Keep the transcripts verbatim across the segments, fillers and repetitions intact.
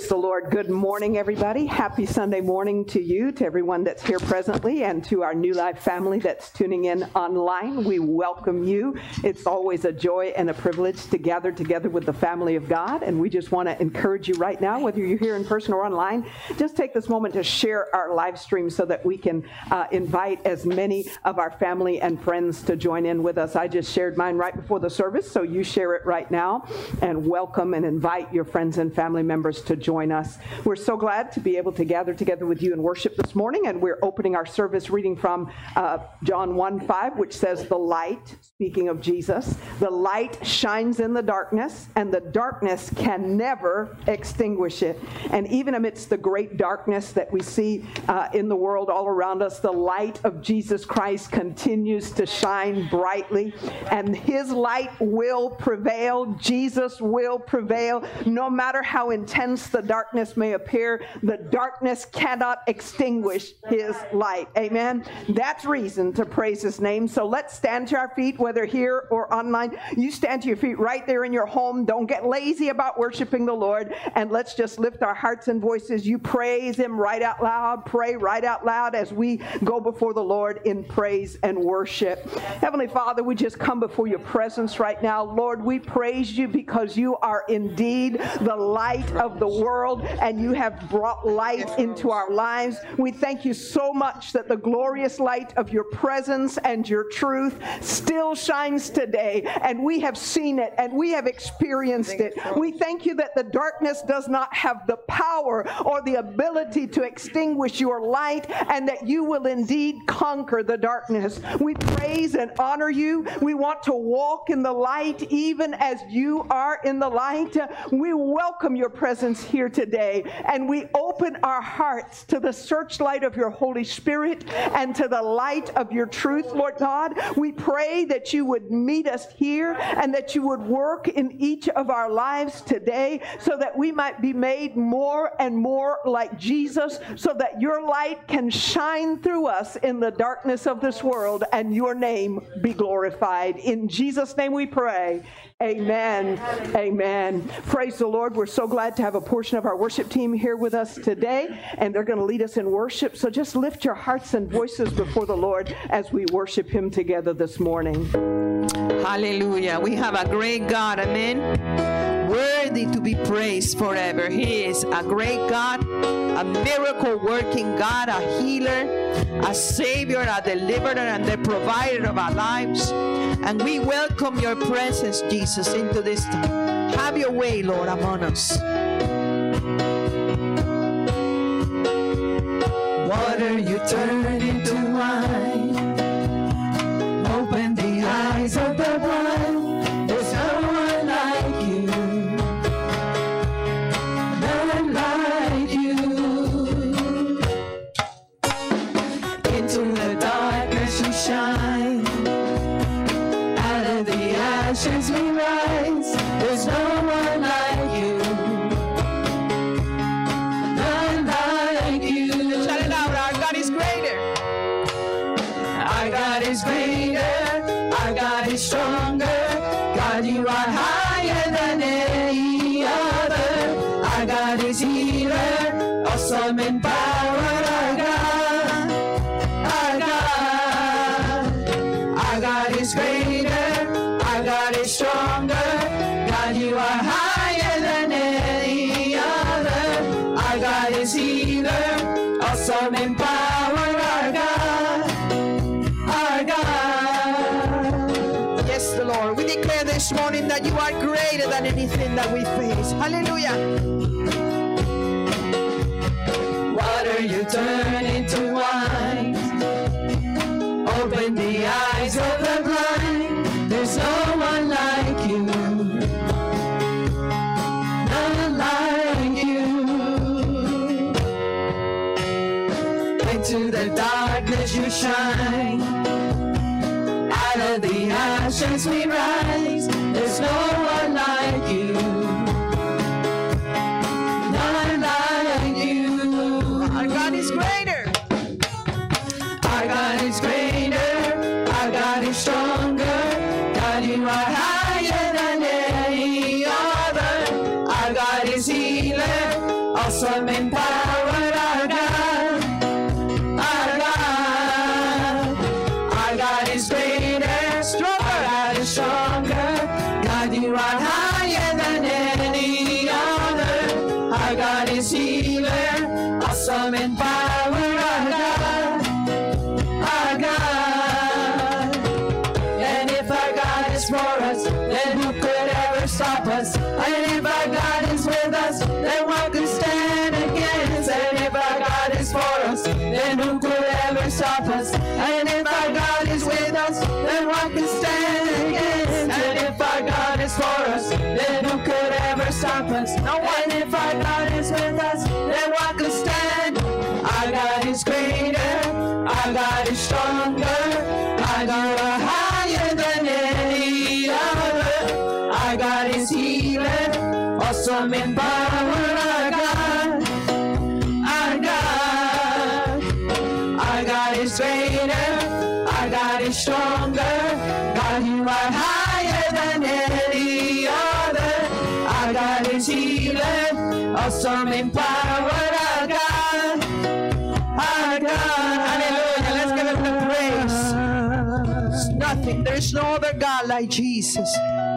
Praise the Lord. Good morning, everybody. Happy Sunday morning to you, to everyone that's here presently, and to our New Life family that's tuning in online. We welcome you. It's always a joy and a privilege to gather together with the family of God, and we just want to encourage you right now, whether you're here in person or online, just take this moment to share our live stream so that we can uh, invite as many of our family and friends to join in with us. I just shared mine right before the service, so you share it right now, and welcome and invite your friends and family members to join us. We're so glad to be able to gather together with you in worship this morning, and we're opening our service reading from uh, John one five, which says, the light, speaking of Jesus, the light shines in the darkness, and the darkness can never extinguish it. And even amidst the great darkness that we see uh, in the world all around us, the light of Jesus Christ continues to shine brightly, and his light will prevail. Jesus will prevail. No matter how intense the darkness may appear, the darkness cannot extinguish his light. Amen. That's reason to praise his name. So let's stand to our feet, whether here or online. You stand to your feet right there in your home. Don't get lazy about worshiping the Lord. And let's just lift our hearts and voices. You praise him right out loud. Pray right out loud as we go before the Lord in praise and worship. Heavenly Father, we just come before your presence right now. Lord, we praise you because you are indeed the light of the world, and you have brought light into our lives. We thank you so much that the glorious light of your presence and your truth still shines today, and we have seen it and we have experienced it. We thank you that the darkness does not have the power or the ability to extinguish your light, and that you will indeed conquer the darkness. We praise and honor you. We want to walk in the light even as you are in the light. We welcome your presence here today, and we open our hearts to the searchlight of your Holy Spirit and to the light of your truth, Lord God. We pray that you would meet us here and that you would work in each of our lives today so that we might be made more and more like Jesus, so that your light can shine through us in the darkness of this world and your name be glorified. In Jesus' name we pray. Amen. Amen. Praise the Lord. We're so glad to have a portion of our worship team here with us today, and they're going to lead us in worship. So just lift your hearts and voices before the Lord as we worship him together this morning. Hallelujah. We have a great God. Amen. Worthy to be praised forever. He is a great God, a miracle working God, a healer, a savior, a deliverer, and the provider of our lives. And we welcome your presence, Jesus, into this time. Have your way, Lord, among us. Water you turn into wine. Open the eyes of the blind. There's no one like you. None like you. Into the darkness you shine. Out of the ashes we rise. There's no one like you. None like you. Shout it out. Our God is greater. Our God is greater. Our God is stronger. God, you are higher than any other. Our God is healer. Awesome in power. Our God. Our God. Our God is greater. Our God is stronger. God, you are higher than any other. Our God is healer. Awesome in power. Our God. Our God. Yes, the Lord. We declare this morning that you are greater than anything that we face. Hallelujah. Water you turn into wine. Open the eyes of the blind. There's no one like you. None like you. Into the darkness you shine. Out of the ashes we rise. There's no one like you. None like you. Our God is greater. Our God is greater. Our God is stronger. God, you are higher than any other. Our God is healer. awesome in power, our God, our God. And if our God is for us, then who could ever stop us? And if our God is with us, then what could stand against? And if our God is for us, then who could ever stop us? And if our God is with us, then what could stand against? And if our God is for us, then who could ever stop us? No one. And if our God is with us, then what could stand? Our God is greater, our God is stronger, our God is higher than any other. Our God is healer, awesome in power, our God, our God. Our God is greater, our God is stronger, God, you are higher than any other. Our God is healer, awesome in power, our God, our God. Hallelujah. Let's give him the praise. There's nothing. There's no other God like Jesus.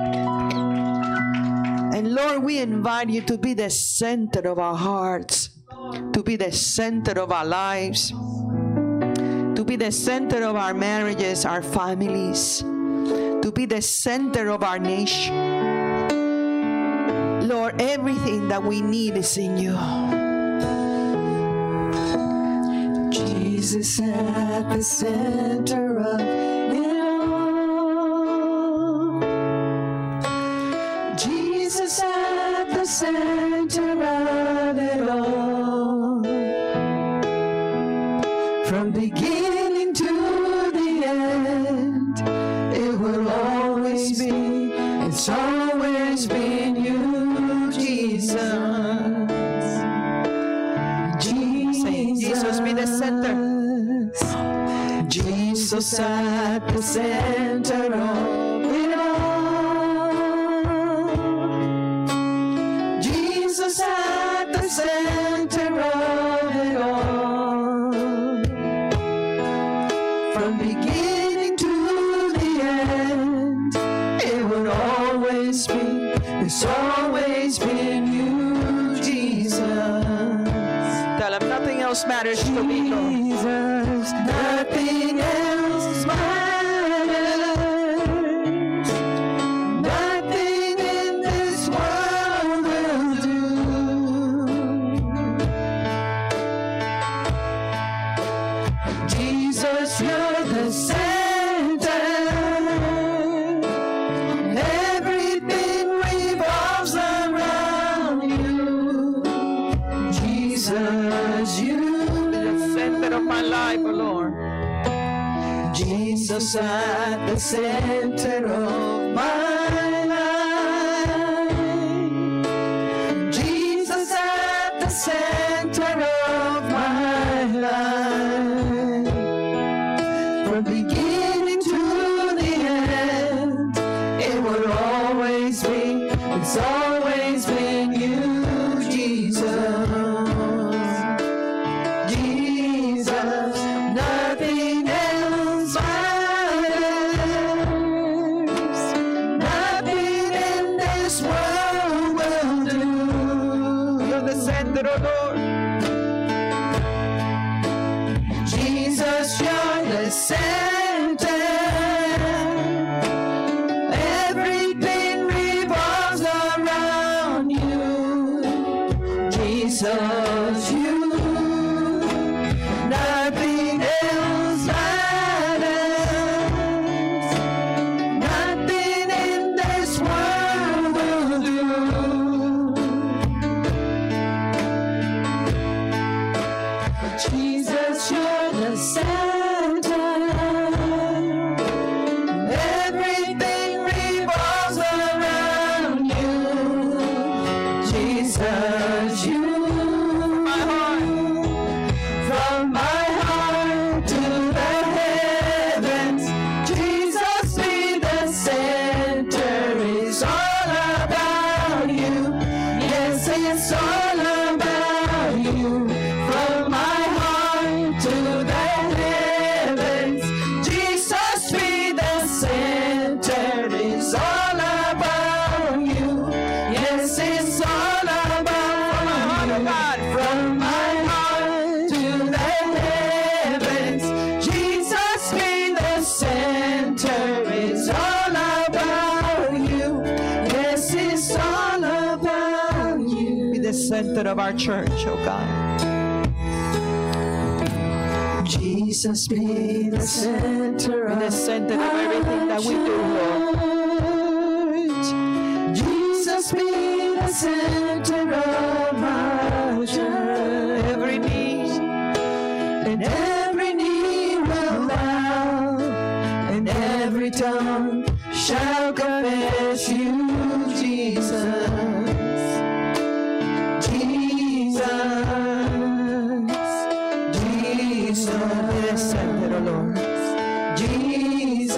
And Lord, we invite you to be the center of our hearts, to be the center of our lives, to be the center of our marriages, our families, to be the center of our nation. Lord, everything that we need is in you. Jesus at the center of it all. Jesus at the center of it all. From beginning to the end, it will always be, it's always been you, Jesus. Jesus, be the center. Jesus at the center of it all. Jesus at the center of it all. From beginning to the end, it would always be, it's always been you, Jesus. Tell him nothing else matters to me, Lord. Jesus, nothing else matters. Nothing in this world will do. Jesus, you're the center. Everything revolves around you. Jesus, you Of my life, oh Lord. Jesus at the center of my life. Jesus at the center of my life. From beginning to the end, it would always be, it's always been you, Jesus. Nothing else matters. Nothing in this world will do. You're the center, oh Lord. Jesus, you're the center. Everything revolves around you. Jesus, you. Nothing else matters. Nothing in this world will do. Jesus, you're the center. Everything revolves around you. Jesus, you. From my heart to the heavens, Jesus be the center. It's all about you. Yes, it's all about you. From my heart center of our church, oh God. Jesus be the center In the center of everything that we do, Lord. Jesus be the center of our church. Every knee, And every knee will bow, and every tongue shall confess you, Jesus. Jesus. Jesus. in the center, oh Lord. Jesus.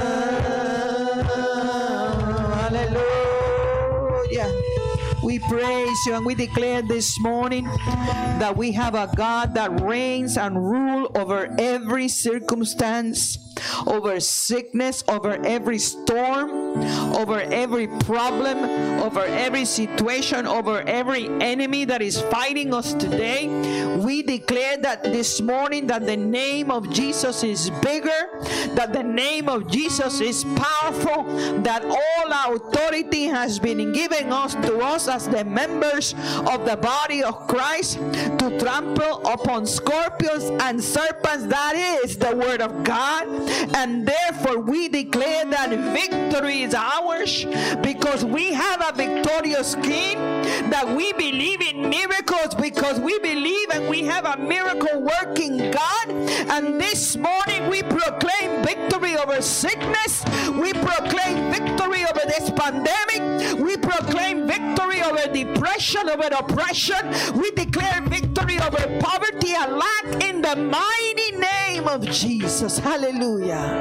Hallelujah. We praise you and we declare this morning that we have a God that reigns and rules over every circumstance, over sickness, over every storm, over every problem, over every situation, over every enemy that is fighting us today. We declare that this morning that the name of Jesus is bigger, that the name of Jesus is powerful, that all authority has been given us to us as the members of the body of Christ to trample upon scorpions and serpents. That is the word of God. And therefore we declare that victory is ours because we have a victorious King, that we believe in miracles because we believe and we have a miracle working God. And this morning we proclaim victory over sickness, we proclaim victory over this pandemic, we proclaim victory over depression, over oppression, we declare victory over poverty and lack in the mighty name of Jesus. Hallelujah.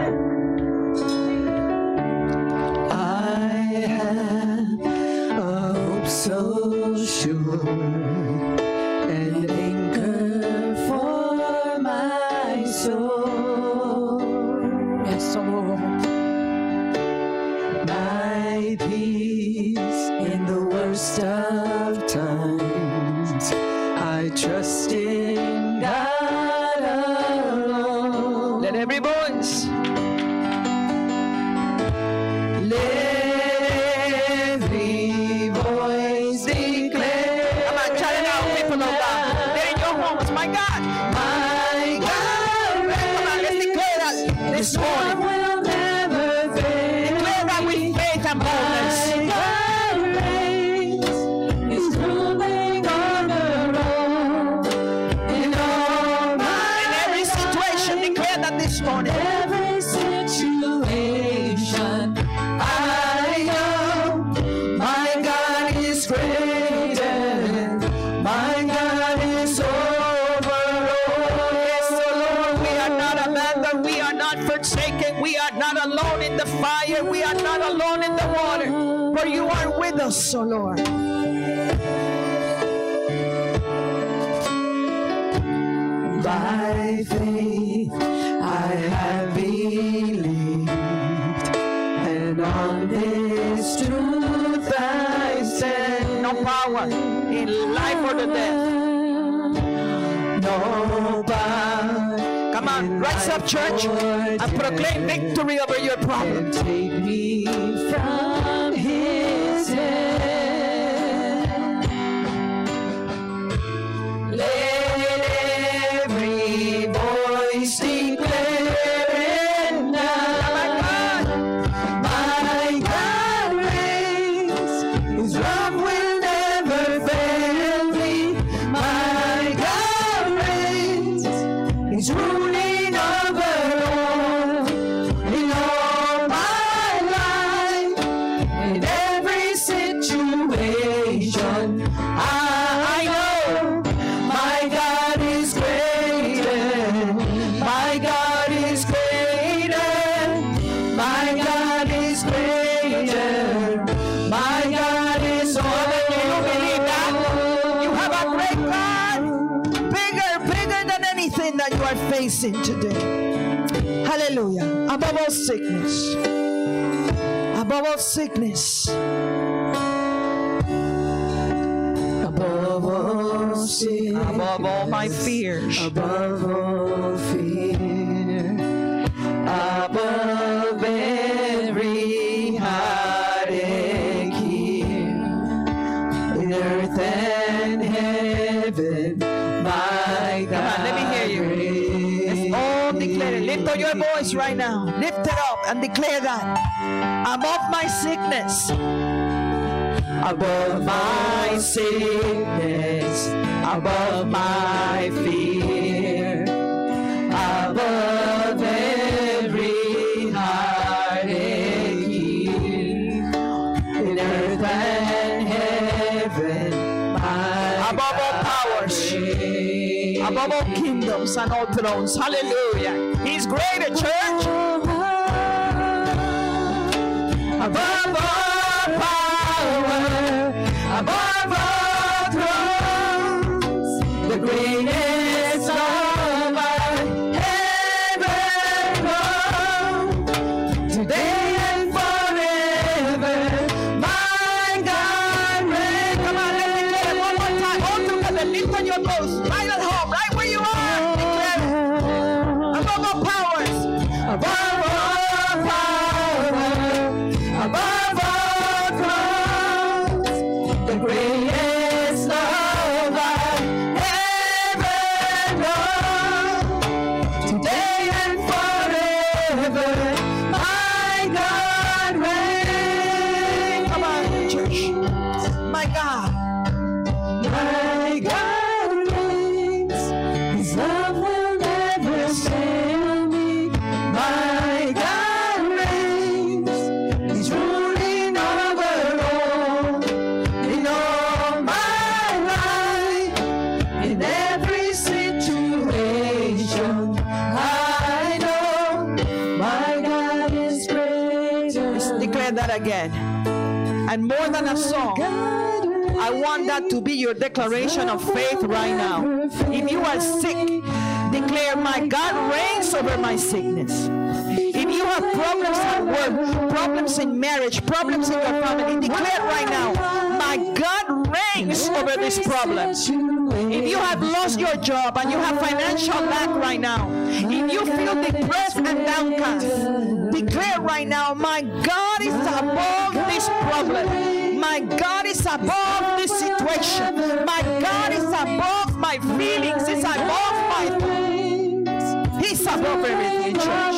I have a hope so sure, an anchor for my soul. Yes, Lord. My peace in the worst of times, I trust in God alone. Let every voice, Let every voice declare. come on, shout it out, people of God. They're in your homes, my God. My God reigns. Come on, let's declare that this God morning. will never fail. Declare that with faith and boldness. My God reigns. He's ruling over all. In all my In every situation, declare that this morning. every situation, I know my God is greater. My God is over all. Yes, oh Lord, we are not abandoned, we are not forsaken, we are not alone in the fire, we are not alone in the water, for you are with us, oh Lord. By faith I have believed, and on this truth I stand. No power in life or the death. No power Come on, rise up, church, and proclaim victory over your can problem. take me from His hand. Let every voice declare it now. My God reigns. His love will never fail me. My God reigns. He's ruling over all. In all my life, in every situation, I know my God is greater. My God is greater. My God is greater. My God is over. Do you believe that? You have a great God, bigger, bigger than anything that you are facing today. Hallelujah. Above all sickness, above all sickness, Above all sin, above all my fears, above all fear, above every heartache here, in earth and Come on, let me hear you. Let's all declare it. Lift up your voice right now. Lift it up and declare that. Above my sickness. Above my sickness, above my fear, above every heartache here, in earth and heaven, my above all powers, above all kingdoms and all thrones. Hallelujah. He's greater, church. Above all power, above all thrones, the greatest of our heaven throne, today and forever, my God reigns. Come on, let's declare it one more time. All together, lift on your voice. Right at home, right where you are. Declare it. Above all powers, Above all power, above all thrones, the greatest of our heaven known, today and forever, my God reigns. come on, church. My God. My God reigns, His love will never fail me. My God reigns, He's ruling over all, in all my life, in every situation. I know my God is greater. Declare that again. And more than a song, I want that to be your declaration of faith right now. If you are sick, declare, my God reigns over my sickness. If you have problems at work, problems in marriage, problems in your family, declare right now, my God reigns over this problem. If you have lost your job and you have financial lack right now, if you feel depressed and downcast, declare right now, my God is above this problem. My God is above this situation. My God is above my feelings. He's above my thoughts. He's above everything, church.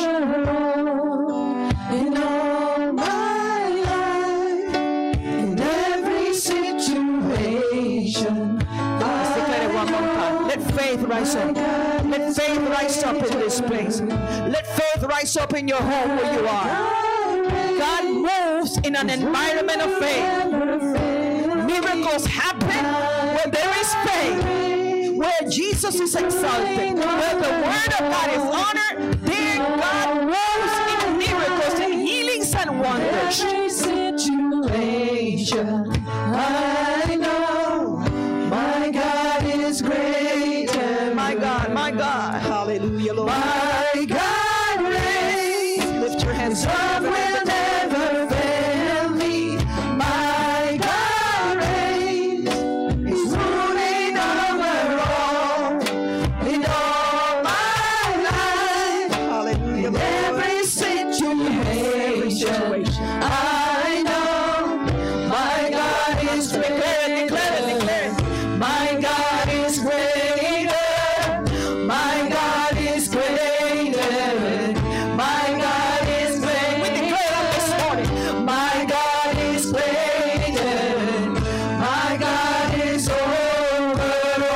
In all my life, in every situation, Let's declare it one more time. Let faith rise up. Let faith rise up in this place. Let faith rise up in your home where you are. God moves in an environment of faith. Miracles happen where there is faith. Where Jesus is exalted, where the word of God is honored, there God moves in miracles and healings and wonders. every situation, I know my God is greater. My God, my God. Hallelujah, Lord. My God reigns. Lift your hands His love up. will never fail me. My God reigns. He's ruling over all, in all my life, Hallelujah, in Lord. every situation. I know my God is greater. Declare it, declare it. My God is greater. My God is greater. My God is greater. We declare that this morning. My God is greater. My God is over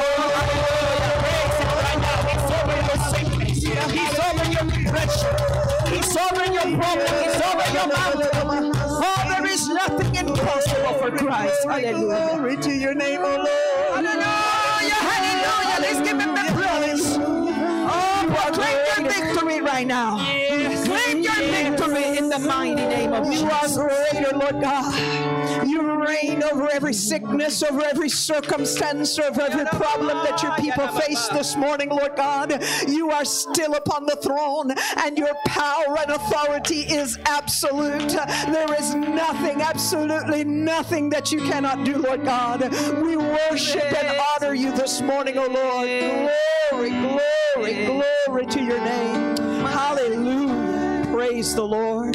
He's over your depression. He's over your problem. He's over your mountain. Oh, there is nothing impossible for Christ. Hallelujah. Glory to your name, O Lord. Hallelujah. Hallelujah. Let's give him the praise. Oh, proclaim your victory right now. Claim your victory in the mighty name of Jesus. You are greater, Lord God. You reign over every sickness, over every circumstance, over every problem that your people face this morning, Lord God. You are still upon the throne, and your power and authority is absolute. There is nothing, absolutely nothing that you cannot do, Lord God. We worship and honor you this morning, O Lord. Glory, glory, glory to your name. Hallelujah. Praise the Lord.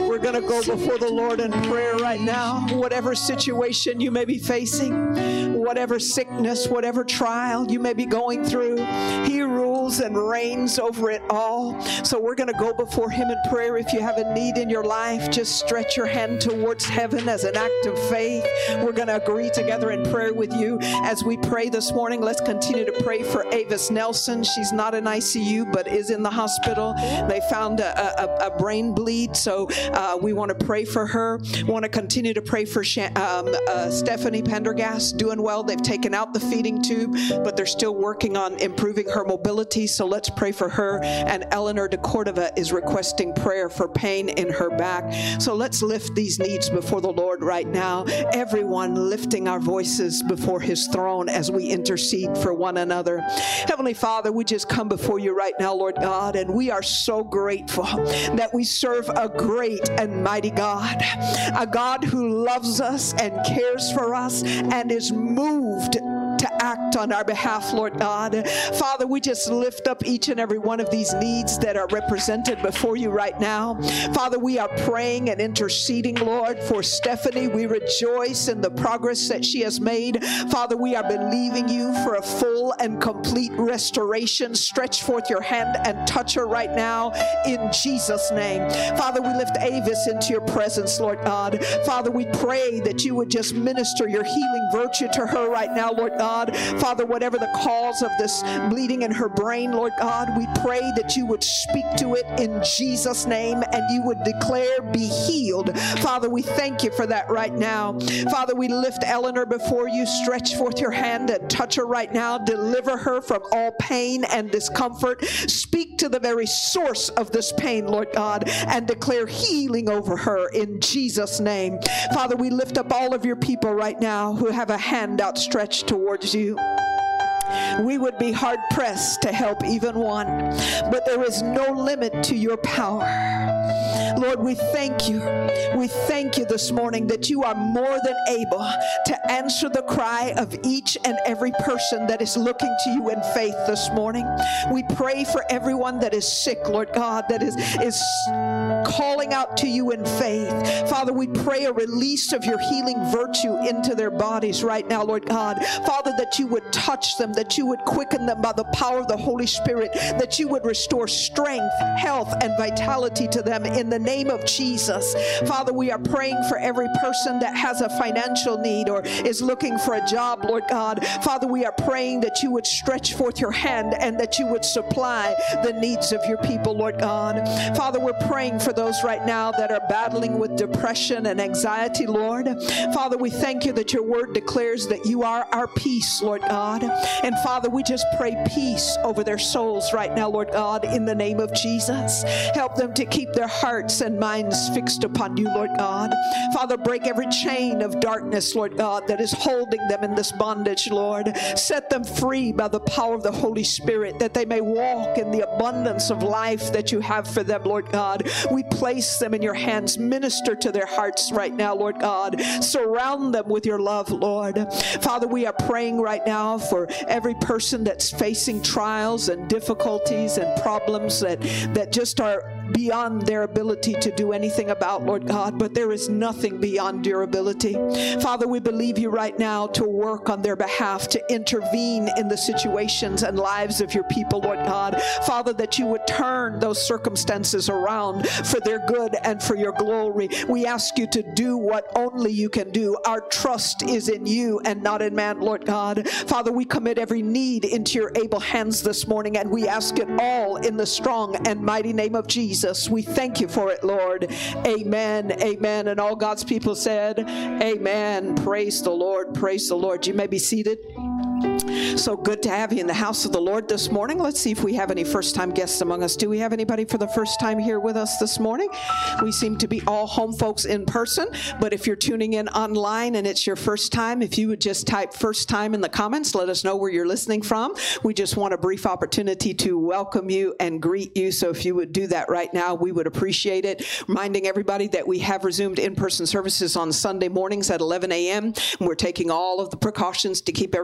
We're going to go before the Lord in prayer right now. Whatever situation you may be facing, whatever sickness, whatever trial you may be going through, He rules and reigns over it all. So we're going to go before Him in prayer. If you have a need in your life, just stretch your hand towards heaven as an act of faith. We're going to agree together in prayer with you. As we pray this morning, let's continue to pray for Avis Nelson. She's not in I C U, but is in the hospital. They found a, a, a brain bleed, so uh, we want to pray for her. We want to continue to pray for Sha- um, uh, Stephanie Pendergast, doing well. They've taken out the feeding tube, but they're still working on improving her mobility, so let's pray for her. And Eleanor de Cordova is requesting prayer for pain in her back. So let's lift these needs before the Lord right now. Everyone lifting our voices before His throne as we intercede for one another. Heavenly Father, we just come before you right now, Lord God, and we are so grateful that we serve a great and mighty God, a God who loves us and cares for us and is moved to act on our behalf, Lord God. Father, we just lift up each and every one of these needs that are represented before you right now. Father, we are praying and interceding, Lord, for Stephanie. We rejoice in the progress that she has made. Father, we are believing you for a full and complete restoration. Stretch forth your hand and touch her right now in Jesus' name. Father, we lift Avis into your presence, Lord God. Father, we pray that you would just minister your healing virtue to her right now, Lord God. Father, whatever the cause of this bleeding in her brain, Lord God, we pray that you would speak to it in Jesus' name and you would declare, be healed. Father, we thank you for that right now. Father, we lift Eleanor before you. Stretch forth your hand and touch her right now. Deliver her from all pain and discomfort. Speak to the very source of this pain, Lord God, and declare healing over her in Jesus' name. Father, we lift up all of your people right now who have a hand outstretched towards you. We would be hard-pressed to help even one, but there is no limit to your power. Lord, we thank you. We thank you this morning that you are more than able to answer the cry of each and every person that is looking to you in faith this morning. We pray for everyone that is sick, Lord God, that is, is calling out to you in faith. Father, we pray a release of your healing virtue into their bodies right now, Lord God. Father, that you would touch them, that you would quicken them by the power of the Holy Spirit, that you would restore strength, health, and vitality to them in the name of Jesus. Father, we are praying for every person that has a financial need or is looking for a job, Lord God. Father, we are praying that you would stretch forth your hand and that you would supply the needs of your people, Lord God. Father, we're praying for those right now that are battling with depression and anxiety, Lord. Father, we thank you that your word declares that you are our peace, Lord God. And Father, we just pray peace over their souls right now, Lord God, in the name of Jesus. Help them to keep their hearts and minds fixed upon you, Lord God. Father, break every chain of darkness, Lord God, that is holding them in this bondage, Lord. Set them free by the power of the Holy Spirit, that they may walk in the abundance of life that you have for them, Lord God. We place them in your hands. Minister to their hearts right now, Lord God. Surround them with your love, Lord. Father, we are praying right now for every person that's facing trials and difficulties and problems that, that just are beyond their ability to do anything about, Lord God, but there is nothing beyond your ability. Father, we believe you right now to work on their behalf, to intervene in the situations and lives of your people, Lord God. Father, that you would turn those circumstances around for their good and for your glory. We ask you to do what only you can do. Our trust is in you and not in man, Lord God. Father, we commit every need into your able hands this morning, and we ask it all in the strong and mighty name of Jesus. We thank you for it, Lord. Amen. Amen. And all God's people said, amen. Praise the Lord. Praise the Lord. You may be seated. So good to have you in the house of the Lord this morning. Let's see if we have any first-time guests among us. Do we have anybody for the first time here with us this morning? We seem to be all home folks in person, but if you're tuning in online and it's your first time, if you would just type first time in the comments, let us know where you're listening from. We just want a brief opportunity to welcome you and greet you. So if you would do that right now, we would appreciate it. Reminding everybody that we have resumed in-person services on Sunday mornings at eleven a.m. We're taking all of the precautions to keep everybody safe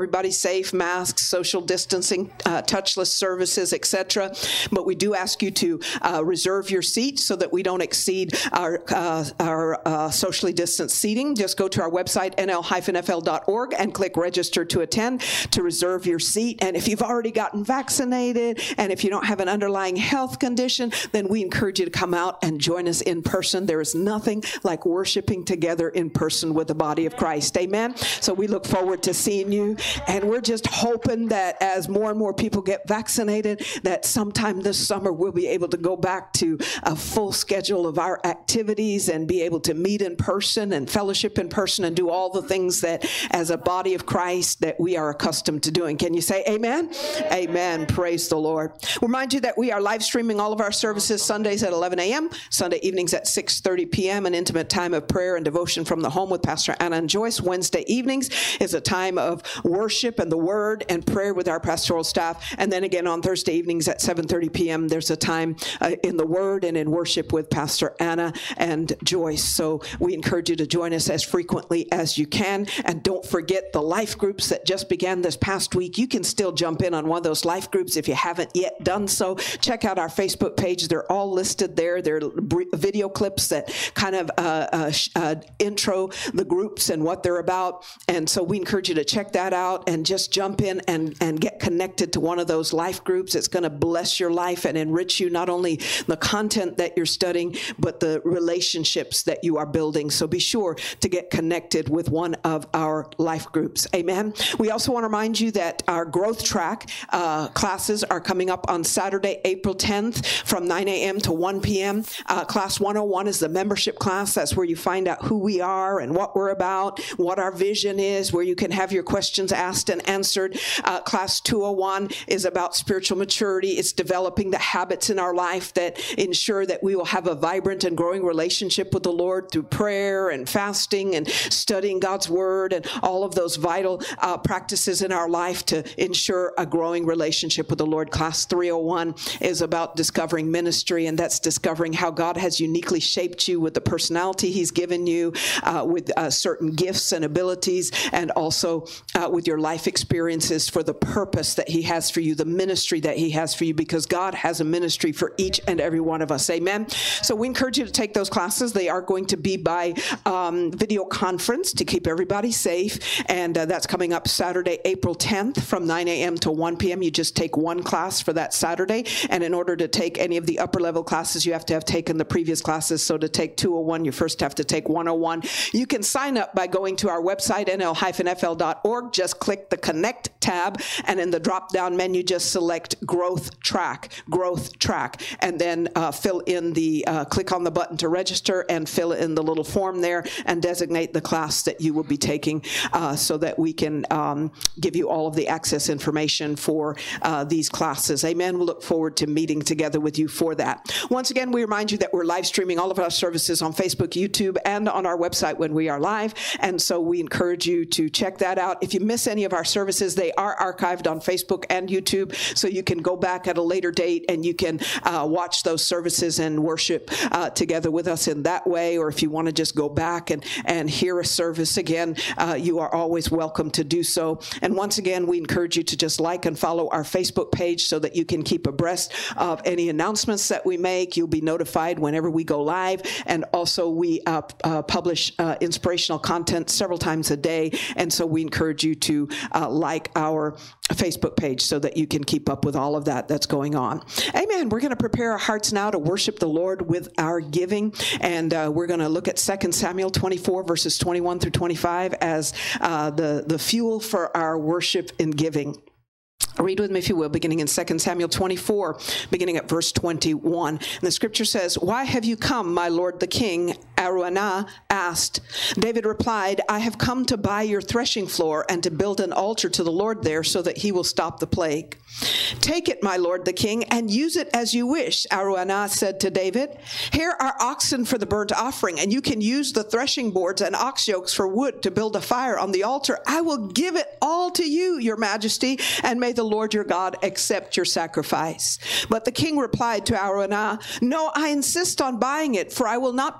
safe, masks, social distancing, uh, touchless services, et cetera. But we do ask you to uh, reserve your seat so that we don't exceed our, uh, our uh, socially distanced seating. Just go to our website, N L F L dot org, and click register to attend to reserve your seat. And if you've already gotten vaccinated, and if you don't have an underlying health condition, then we encourage you to come out and join us in person. There is nothing like worshiping together in person with the body of Christ. Amen? So we look forward to seeing you, and we're just hoping that as more and more people get vaccinated, that sometime this summer we'll be able to go back to a full schedule of our activities and be able to meet in person and fellowship in person and do all the things that as a body of Christ that we are accustomed to doing. Can you say amen? Amen. Praise the Lord. Remind you that we are live streaming all of our services Sundays at eleven a.m., Sunday evenings at six thirty p.m., an intimate time of prayer and devotion from the home with Pastor Anna and Joyce. Wednesday evenings is a time of worship and the word and prayer with our pastoral staff. And then again on Thursday evenings at seven thirty p.m., there's a time uh, in the word and in worship with Pastor Anna and Joyce. So we encourage you to join us as frequently as you can. And don't forget the life groups that just began this past week. You can still jump in on one of those life groups if you haven't yet done so. Check out our Facebook page. They're all listed there. They're video clips that kind of uh, uh, uh, intro the groups and what they're about. And so we encourage you to check that out and just jump in and, and get connected to one of those life groups. It's going to bless your life and enrich you, not only the content that you're studying, but the relationships that you are building. So be sure to get connected with one of our life groups. Amen. We also want to remind you that our growth track uh, classes are coming up on Saturday, April tenth from nine a.m. to one p.m. Uh, class one oh one is the membership class. That's where you find out who we are and what we're about, what our vision is, where you can have your questions asked and answered. Uh, class two oh one is about spiritual maturity. It's developing the habits in our life that ensure that we will have a vibrant and growing relationship with the Lord through prayer and fasting and studying God's word and all of those vital uh, practices in our life to ensure a growing relationship with the Lord. Class three oh one is about discovering ministry, and that's discovering how God has uniquely shaped you with the personality he's given you, uh, with uh, certain gifts and abilities, and also uh, with your life experiences for the purpose that he has for you, the ministry that he has for you, because God has a ministry for each and every one of us. Amen. So we encourage you to take those classes. They are going to be by um, video conference to keep everybody safe, and uh, that's coming up Saturday, April tenth from nine a.m. to one p.m. You just take one class for that Saturday, and in order to take any of the upper level classes, you have to have taken the previous classes. So to take two oh one, you first have to take one oh one. You can sign up by going to our website, N L F L dot org. Just click the Connect tab, and in the drop-down menu, just select Growth Track, Growth Track, and then uh, fill in the, uh, click on the button to register and fill in the little form there and designate the class that you will be taking uh, so that we can um, give you all of the access information for uh, these classes. Amen. We'll look forward to meeting together with you for that. Once again, we remind you that we're live streaming all of our services on Facebook, YouTube, and on our website when we are live. And so we encourage you to check that out. If you miss any of our services, they are archived on Facebook and YouTube, so you can go back at a later date and you can uh, watch those services and worship uh, together with us in that way. Or if you want to just go back and, and hear a service again, uh, you are always welcome to do so. And once again, we encourage you to just like and follow our Facebook page so that you can keep abreast of any announcements that we make. You'll be notified whenever we go live. And also we uh, uh, publish uh, inspirational content several times a day. And so we encourage you to uh, like our Facebook page so that you can keep up with all of that that's going on. Amen. We're going to prepare our hearts now to worship the Lord with our giving. And uh, we're going to look at Second Samuel twenty-four, verses twenty-one through twenty-five as uh, the, the fuel for our worship and giving. Read with me, if you will, beginning in Second Samuel twenty-four, beginning at verse twenty-one. And the scripture says, "Why have you come, my lord the king?" Araunah asked. David replied, "I have come to buy your threshing floor and to build an altar to the Lord there so that he will stop the plague." "Take it, my lord the king, and use it as you wish," Araunah said to David. "Here are oxen for the burnt offering, and you can use the threshing boards and ox yokes for wood to build a fire on the altar. I will give it all to you, your majesty, and may the Lord your God accept your sacrifice." But the king replied to Araunah, "No, I insist on buying it, for I will not present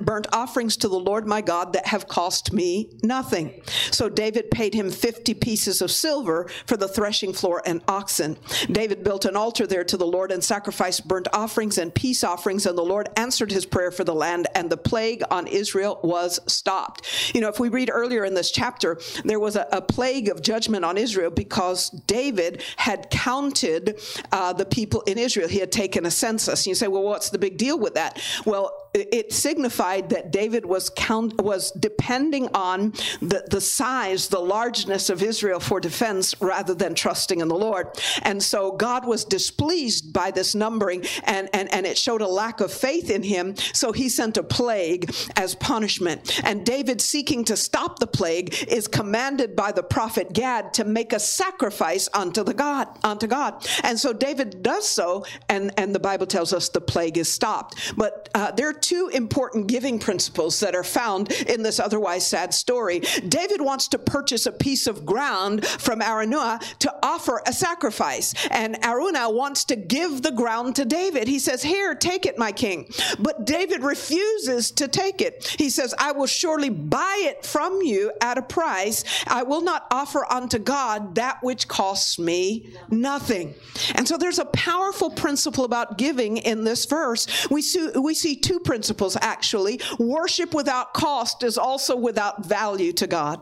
burnt offerings to the Lord my God that have cost me nothing. So David paid him fifty pieces of silver for the threshing floor and oxen. David built an altar there to the Lord and sacrificed burnt offerings and peace offerings, and the Lord answered his prayer for the land, and the plague on Israel was stopped. You know, if we read earlier in this chapter, there was a, a plague of judgment on Israel because David had counted uh, the people in Israel. He had taken a census. And you say, well, what's the big deal with that? Well, it signified that David was count, was depending on the, the size, the largeness of Israel for defense rather than trusting in the Lord. And so God was displeased by this numbering, and, and, and it showed a lack of faith in him. So he sent a plague as punishment. And David, seeking to stop the plague, is commanded by the prophet Gad to make a sacrifice unto the God, unto God. And so David does so, and, and the Bible tells us the plague is stopped. But uh, there are two important giving principles that are found in this otherwise sad story. David wants to purchase a piece of ground from Araunah to offer a sacrifice, and Araunah wants to give the ground to David. He says, here, take it, my king. But David refuses to take it. He says, I will surely buy it from you at a price. I will not offer unto God that which costs me nothing. And so there's a powerful principle about giving in this verse. We see, we see two principles, actually. Worship without cost is also without value to God.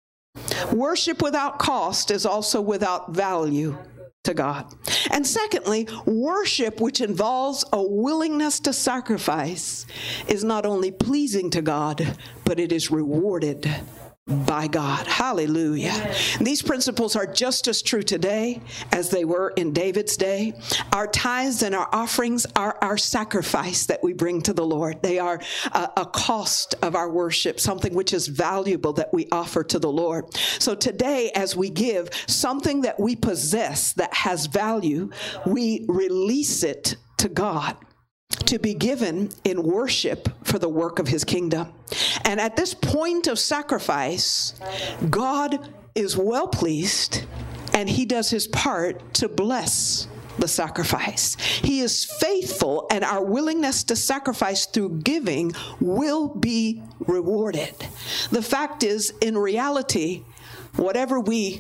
Worship without cost is also without value to God. And secondly, worship which involves a willingness to sacrifice is not only pleasing to God, but it is rewarded by God. Hallelujah. Amen. These principles are just as true today as they were in David's day. Our tithes and our offerings are our sacrifice that we bring to the Lord. They are a, a cost of our worship, something which is valuable that we offer to the Lord. So today, as we give something that we possess that has value, we release it to God to be given in worship for the work of his kingdom. And at this point of sacrifice, God is well pleased, and he does his part to bless the sacrifice. He is faithful, and our willingness to sacrifice through giving will be rewarded. The fact is, in reality, whatever we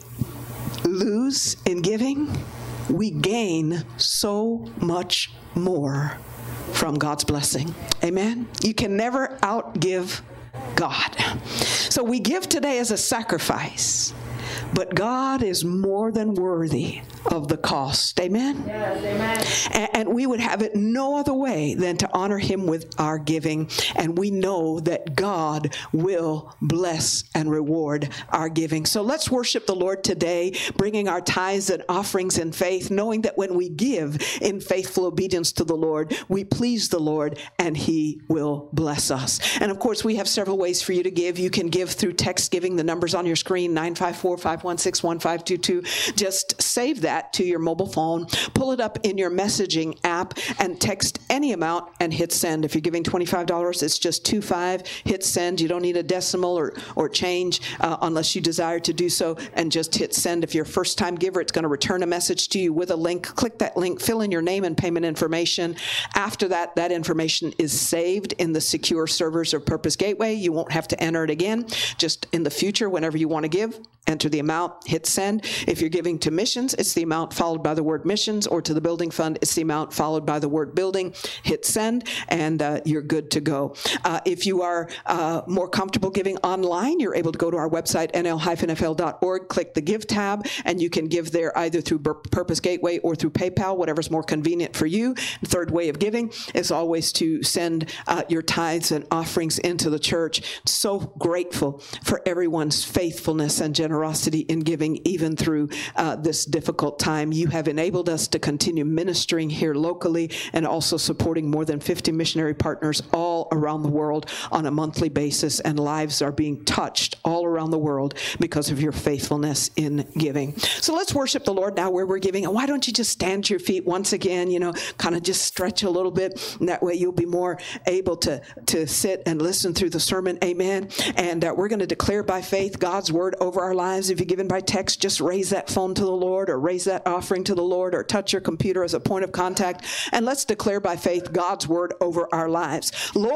lose in giving, we gain so much more from God's blessing. Amen? You can never outgive God. So we give today as a sacrifice, but God is more than worthy of the cost. Amen? Yes, amen. And, and we would have it no other way than to honor him with our giving. And we know that God will bless and reward our giving. So let's worship the Lord today, bringing our tithes and offerings in faith, knowing that when we give in faithful obedience to the Lord, we please the Lord and he will bless us. And of course, we have several ways for you to give. You can give through text giving. The number's on your screen, nine five four, five one six, one five two two. Just save that to your mobile phone, pull it up in your messaging app, and text any amount and hit send. If you're giving twenty-five dollars, it's just two five, hit send. You don't need a decimal or, or change uh, unless you desire to do so, and just hit send. If you're a first-time giver, it's going to return a message to you with a link. Click that link, fill in your name and payment information. After that, that information is saved in the secure servers of Purpose Gateway. You won't have to enter it again. Just in the future, whenever you want to give, enter the amount, hit send. If you're giving to missions, it's the amount followed by the word missions, or to the building fund, it's the amount followed by the word building. Hit send, and uh, you're good to go. Uh, if you are uh, more comfortable giving online, you're able to go to our website, N L F L dot org, click the Give tab, and you can give there either through Purpose Gateway or through PayPal, whatever's more convenient for you. The third way of giving is always to send uh, your tithes and offerings into the church. So grateful for everyone's faithfulness and generosity in giving, even through uh, this difficult time. You have enabled us to continue ministering here locally and also supporting more than fifty missionary partners all around the world on a monthly basis, and lives are being touched all around the world because of your faithfulness in giving. So let's worship the Lord now where we're giving. And why don't you just stand to your feet once again, you know, kind of just stretch a little bit, and that way you'll be more able to, to sit and listen through the sermon. Amen. And uh, we're going to declare by faith God's word over our lives. If you're given by text, just raise that phone to the Lord, or raise that offering to the Lord, or touch your computer as a point of contact, and let's declare by faith God's word over our lives. Lord,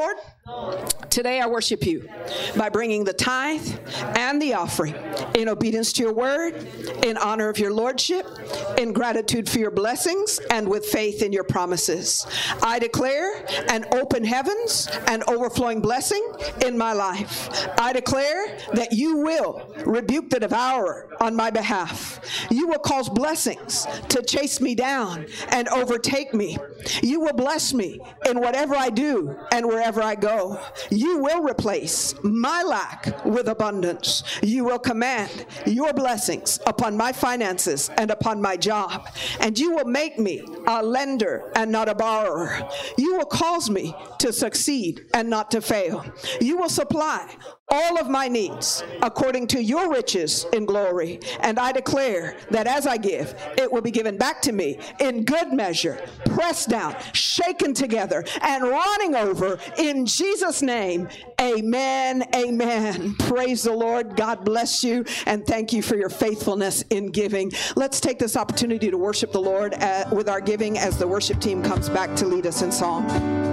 Today I worship you by bringing the tithe and the offering in obedience to your word, in honor of your lordship, in gratitude for your blessings, and with faith in your promises. I declare an open heavens and overflowing blessing in my life. I declare that you will rebuke the devourer on my behalf. You will cause blessings to chase me down and overtake me. You will bless me in whatever I do and wherever I go. You will replace my lack with abundance. You will command your blessings upon my finances and upon my job. And you will make me a lender and not a borrower. You will cause me to succeed and not to fail. You will supply all of my needs according to your riches in glory. And I declare that as I give, it will be given back to me in good measure, pressed down, shaken together, and running over in Jesus' name. Amen. Amen. Praise the Lord. God bless you. And thank you for your faithfulness in giving. Let's take this opportunity to worship the Lord at, with our giving as the worship team comes back to lead us in song.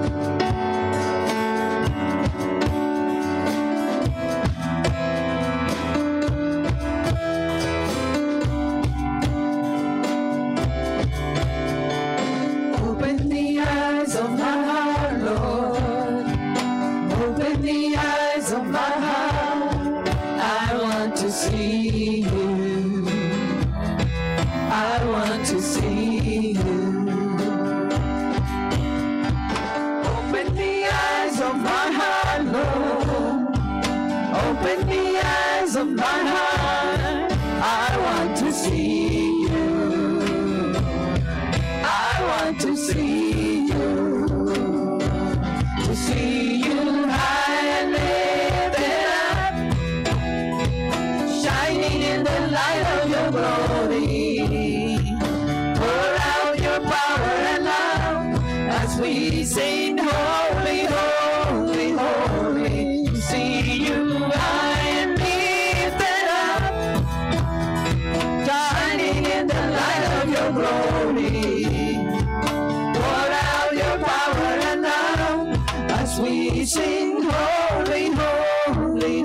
Sing holy, holy,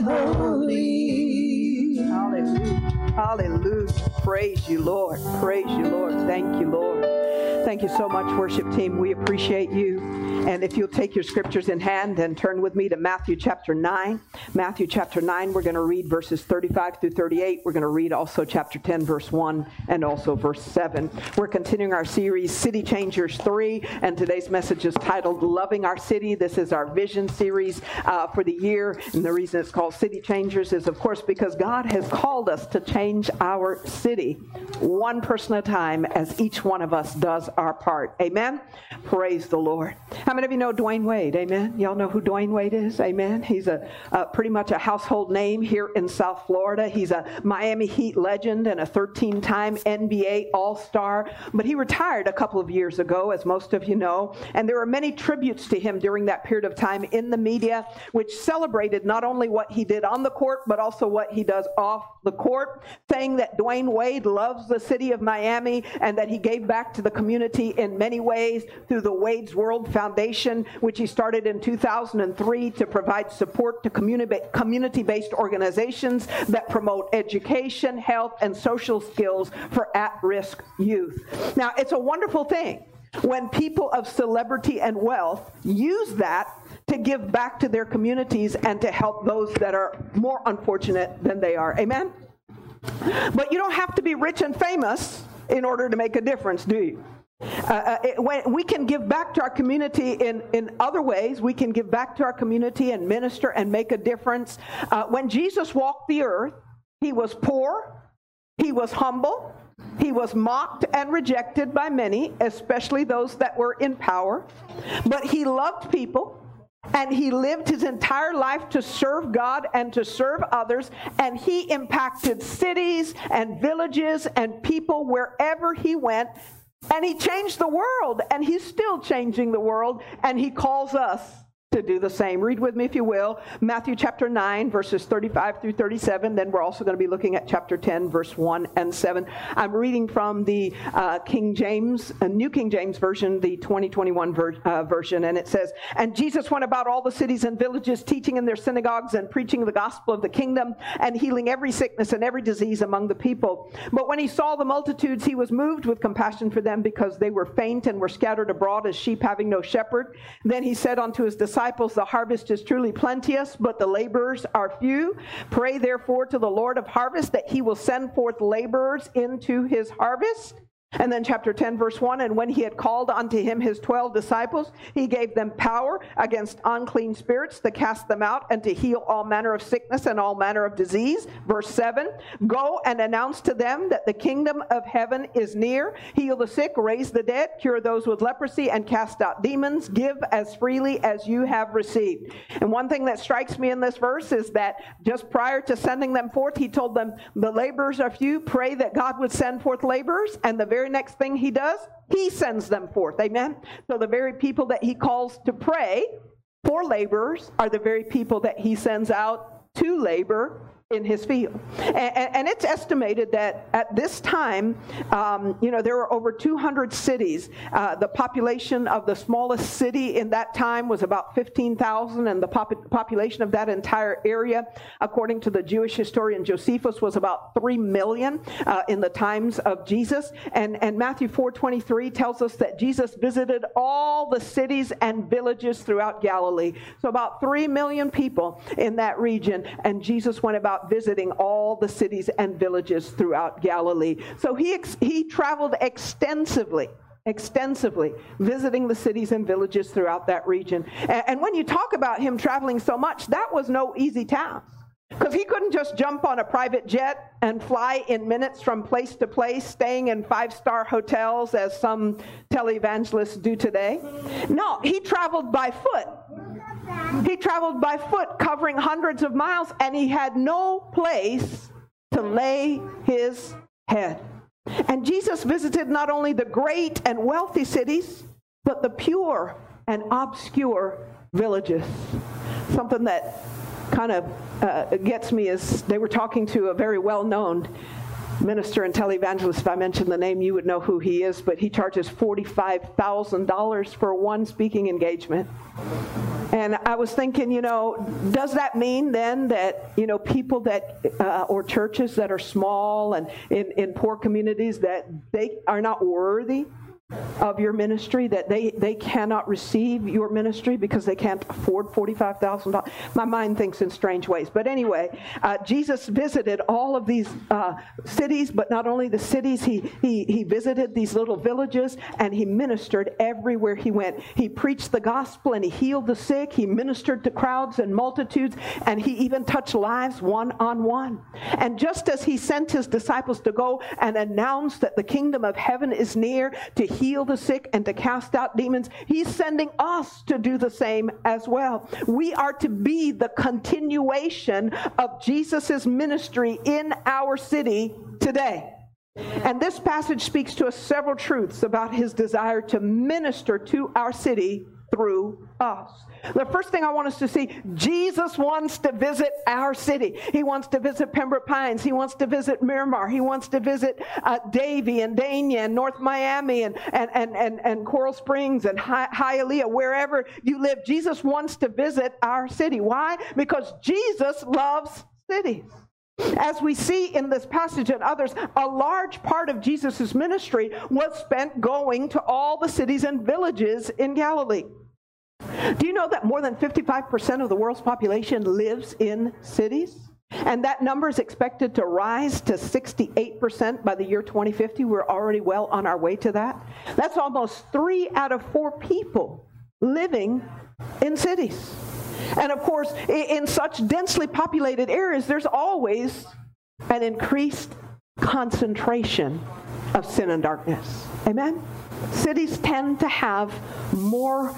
holy. Hallelujah. Hallelujah. Praise you, Lord. Praise you, Lord. Thank you, Lord. Thank you so much, worship team. We appreciate you. And if you'll take your scriptures in hand and turn with me to Matthew chapter nine. Matthew chapter nine, we're going to read verses thirty-five through thirty-eight. We're going to read also chapter ten, verse one, and also verse seven. We're continuing our series, City Changers three, and today's message is titled, Loving Our City. This is our vision series uh, for the year. And the reason it's called City Changers is, of course, because God has called us to change our city, one person at a time, as each one of us does our part. Amen? Praise the Lord. How many of you know Dwayne Wade? Amen? Y'all know who Dwayne Wade is? Amen? He's a, a pretty much a household name here in South Florida. He's a Miami Heat legend and a thirteen-time N B A All-Star. But he retired a couple of years ago, as most of you know. And there were many tributes to him during that period of time in the media, which celebrated not only what he did on the court, but also what he does off the court, saying that Dwayne Wade loves the city of Miami and that he gave back to the community in many ways through the Wade's World Foundation, which he started in two thousand three to provide support to community-based organizations that promote education, health, and social skills for at-risk youth. Now, it's a wonderful thing when people of celebrity and wealth use that to give back to their communities and to help those that are more unfortunate than they are. Amen? But you don't have to be rich and famous in order to make a difference, do you? Uh, it, when we can give back to our community in, in other ways. We can give back to our community and minister and make a difference. Uh, when Jesus walked the earth, he was poor, he was humble, he was mocked and rejected by many, especially those that were in power. But he loved people. And he lived his entire life to serve God and to serve others. And he impacted cities and villages and people wherever he went. And he changed the world. And he's still changing the world. And he calls us to do the same. Read with me, if you will, Matthew chapter nine, verses thirty-five through thirty-seven. Then we're also going to be looking at chapter ten, verse one and seven. I'm reading from the uh, King James, uh, New King James Version, the twenty twenty-one ver- uh, version, and it says, "And Jesus went about all the cities and villages, teaching in their synagogues and preaching the gospel of the kingdom and healing every sickness and every disease among the people. But when he saw the multitudes, he was moved with compassion for them, because they were faint and were scattered abroad as sheep having no shepherd. Then he said unto his disciples, Disciples, the harvest is truly plenteous, but the laborers are few. Pray therefore to the Lord of harvest that he will send forth laborers into his harvest." And then chapter ten, verse one, "And when he had called unto him his twelve disciples, he gave them power against unclean spirits to cast them out and to heal all manner of sickness and all manner of disease." Verse seven, "Go and announce to them that the kingdom of heaven is near. Heal the sick, raise the dead, cure those with leprosy, and cast out demons. Give as freely as you have received." And one thing that strikes me in this verse is that just prior to sending them forth, he told them, the laborers are few. Pray that God would send forth laborers. And the very next thing he does, he sends them forth. Amen. So the very people that he calls to pray for laborers are the very people that he sends out to labor in his field. And, and it's estimated that at this time, um, you know, there were over two hundred cities. Uh, the population of the smallest city in that time was about fifteen thousand, and the pop- population of that entire area, according to the Jewish historian Josephus, was about three million uh, in the times of Jesus. And, and Matthew four twenty-three tells us that Jesus visited all the cities and villages throughout Galilee. So about three million people in that region, and Jesus went about visiting all the cities and villages throughout Galilee. So he ex- he traveled extensively, extensively, visiting the cities and villages throughout that region. And, and when you talk about him traveling so much, that was no easy task, because he couldn't just jump on a private jet and fly in minutes from place to place, staying in five-star hotels as some televangelists do today. No, he traveled by foot. He traveled by foot, covering hundreds of miles, and he had no place to lay his head. And Jesus visited not only the great and wealthy cities, but the pure and obscure villages. Something that kind of uh, gets me is they were talking to a very well-known minister and televangelist. If I mentioned the name, you would know who he is, but he charges forty-five thousand dollars for one speaking engagement. And I was thinking, you know, does that mean then that, you know, people that, uh, or churches that are small and in, in poor communities, that they are not worthy of your ministry, that they, they cannot receive your ministry because they can't afford forty-five thousand dollars? My mind thinks in strange ways. But anyway, uh, Jesus visited all of these uh, cities, but not only the cities, he, he, he visited these little villages, and he ministered everywhere he went. He preached the gospel, and he healed the sick. He ministered to crowds and multitudes, and he even touched lives one-on-one. And just as he sent his disciples to go and announce that the kingdom of heaven is near, to heal the sick and to cast out demons, he's sending us to do the same as well. We are to be the continuation of Jesus's ministry in our city today. And this passage speaks to us several truths about his desire to minister to our city through us. The first thing I want us to see, Jesus wants to visit our city. He wants to visit Pembroke Pines. He wants to visit Miramar. He wants to visit uh, Davie and Dania and North Miami and, and, and, and, and Coral Springs and Hi- Hialeah, wherever you live. Jesus wants to visit our city. Why? Because Jesus loves cities. As we see in this passage and others, a large part of Jesus' ministry was spent going to all the cities and villages in Galilee. Do you know that more than fifty-five percent of the world's population lives in cities? And that number is expected to rise to sixty-eight percent by the year twenty fifty. We're already well on our way to that. That's almost three out of four people living in cities. And of course, in such densely populated areas, there's always an increased concentration of sin and darkness. Amen? Cities tend to have more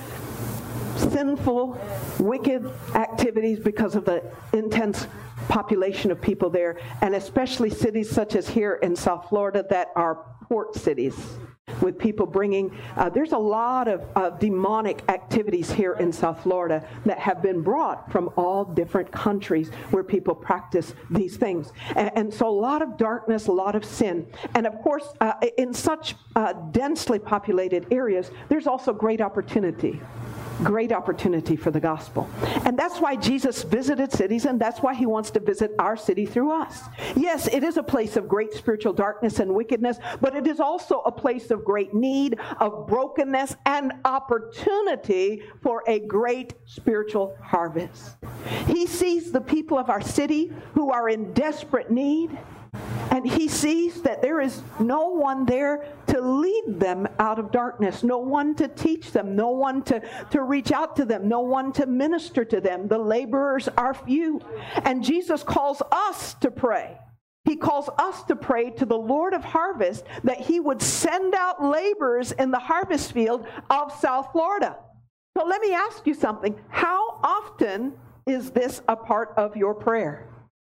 sinful, wicked activities because of the intense population of people there, and especially cities such as here in South Florida that are port cities. with people bringing, uh, there's a lot of uh, demonic activities here in South Florida that have been brought from all different countries where people practice these things. And, and so a lot of darkness, a lot of sin. And of course, uh, in such uh, densely populated areas, there's also great opportunity. Great opportunity for the gospel. And that's why Jesus visited cities, and that's why he wants to visit our city through us. Yes, it is a place of great spiritual darkness and wickedness, but it is also a place of great need, of brokenness, and opportunity for a great spiritual harvest. He sees the people of our city who are in desperate need, and he sees that there is no one there to lead them out of darkness, no one to teach them, no one to, to reach out to them, no one to minister to them. The laborers are few. And Jesus calls us to pray. He calls us to pray to the Lord of harvest that he would send out laborers in the harvest field of South Florida. So let me ask you something. How often is this a part of your prayer?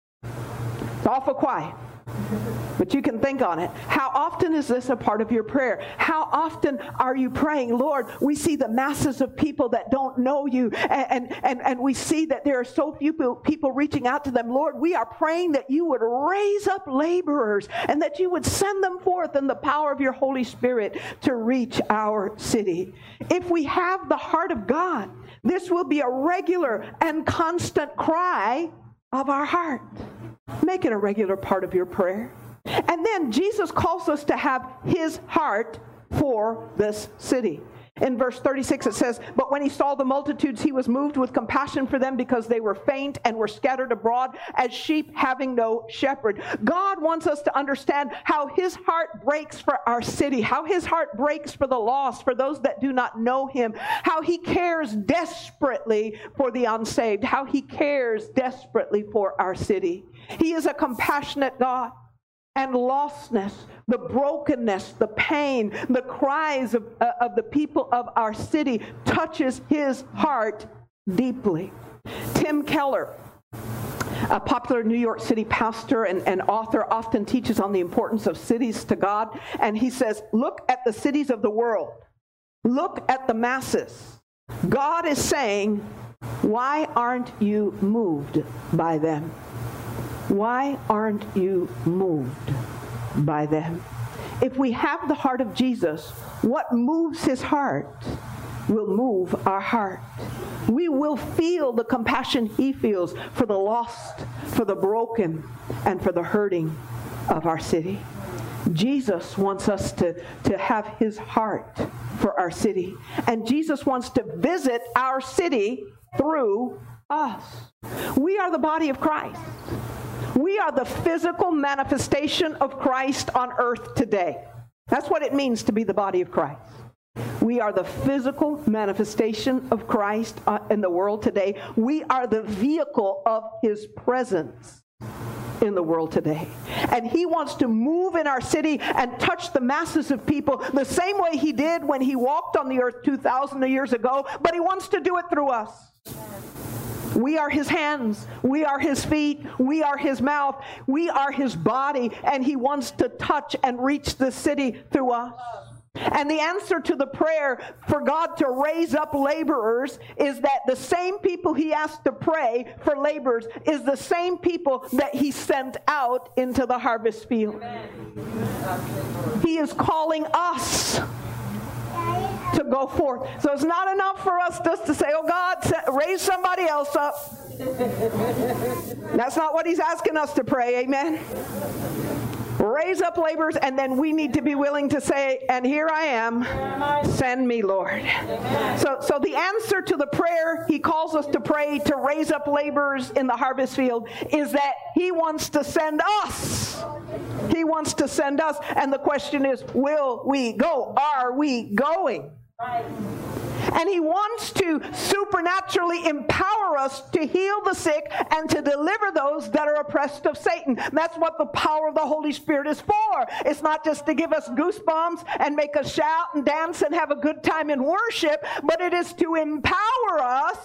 It's awful quiet. But you can think on it. How often is this a part of your prayer? How often are you praying, Lord, we see the masses of people that don't know you, and, and, and we see that there are so few people reaching out to them. Lord, we are praying that you would raise up laborers and that you would send them forth in the power of your Holy Spirit to reach our city. If we have the heart of God, this will be a regular and constant cry of our heart. Make it a regular part of your prayer. And then Jesus calls us to have his heart for this city. In verse thirty-six it says, "But when he saw the multitudes, he was moved with compassion for them because they were faint and were scattered abroad as sheep having no shepherd." God wants us to understand how his heart breaks for our city, how his heart breaks for the lost, for those that do not know him, how he cares desperately for the unsaved, how he cares desperately for our city. He is a compassionate God. And lostness, the brokenness, the pain, the cries of, uh, of the people of our city touches his heart deeply. Tim Keller, a popular New York City pastor and, and author, often teaches on the importance of cities to God. And he says, look at the cities of the world. Look at the masses. God is saying, why aren't you moved by them? Why aren't you moved by them? If we have the heart of Jesus, what moves his heart will move our heart. We will feel the compassion he feels for the lost, for the broken, and for the hurting of our city. Jesus wants us to, to have his heart for our city. And Jesus wants to visit our city through us. We are the body of Christ. We are the physical manifestation of Christ on earth today. That's what it means to be the body of Christ. We are the physical manifestation of Christ uh, in the world today. We are the vehicle of his presence in the world today. And he wants to move in our city and touch the masses of people the same way he did when he walked on the earth two thousand years ago, but he wants to do it through us. We are his hands. We are his feet. We are his mouth. We are his body, and he wants to touch and reach the city through us. And the answer to the prayer for God to raise up laborers is that the same people he asked to pray for laborers is the same people that he sent out into the harvest field. Amen. He is calling us to go forth. So it's not enough for us just to say, oh God, raise somebody else up. That's not what he's asking us to pray, amen? Raise up laborers, and then we need to be willing to say, and here I am, send me, Lord. So, so the answer to the prayer he calls us to pray to raise up laborers in the harvest field is that he wants to send us. He wants to send us. And the question is, will we go? Are we going? Right. And he wants to supernaturally empower us to heal the sick and to deliver those that are oppressed of Satan. That's what the power of the Holy Spirit is for. It's not just to give us goosebumps and make us shout and dance and have a good time in worship, but it is to empower us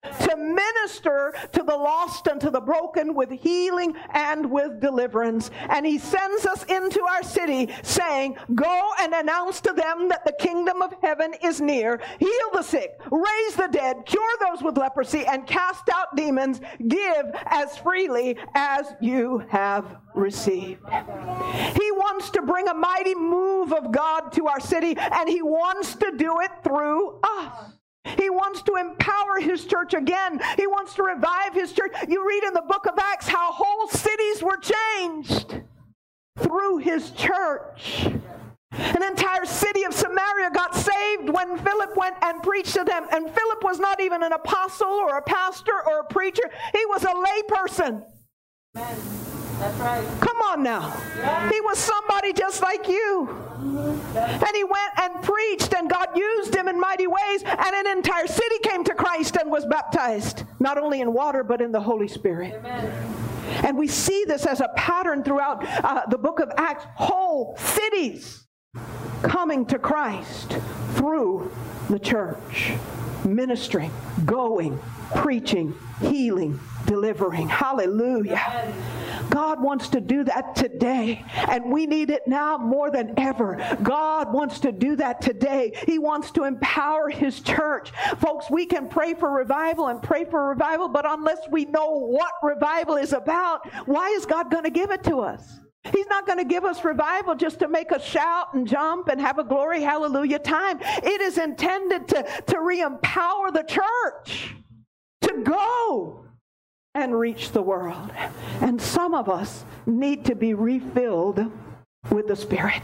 to minister to the lost and to the broken with healing and with deliverance. And he sends us into our city saying, go and announce to them that the kingdom of heaven is near. Heal the sick, raise the dead, cure those with leprosy, and cast out demons. Give as freely as you have received. He wants to bring a mighty move of God to our city, and he wants to do it through us. He wants to empower his church again. He wants to revive his church. You read in the book of Acts how whole cities were changed through his church. An entire city of Samaria got saved when Philip went and preached to them. And Philip was not even an apostle or a pastor or a preacher. He was a lay person. Amen. That's right. Come on now. Yeah. He was somebody just like you. And he went and preached, and God used him in mighty ways, and an entire city came to Christ and was baptized, not only in water, but in the Holy Spirit. Amen. And we see this as a pattern throughout uh, the book of Acts. Whole cities coming to Christ through the church, ministering, going, preaching, healing, delivering. Hallelujah. God wants to do that today, and we need it now more than ever. God wants to do that today. He wants to empower his church. Folks, we can pray for revival and pray for revival, but unless we know what revival is about, why is God going to give it to us? He's not going to give us revival just to make us shout and jump and have a glory hallelujah time. It is intended to, to re-empower the church to go and reach the world. And some of us need to be refilled with the Spirit.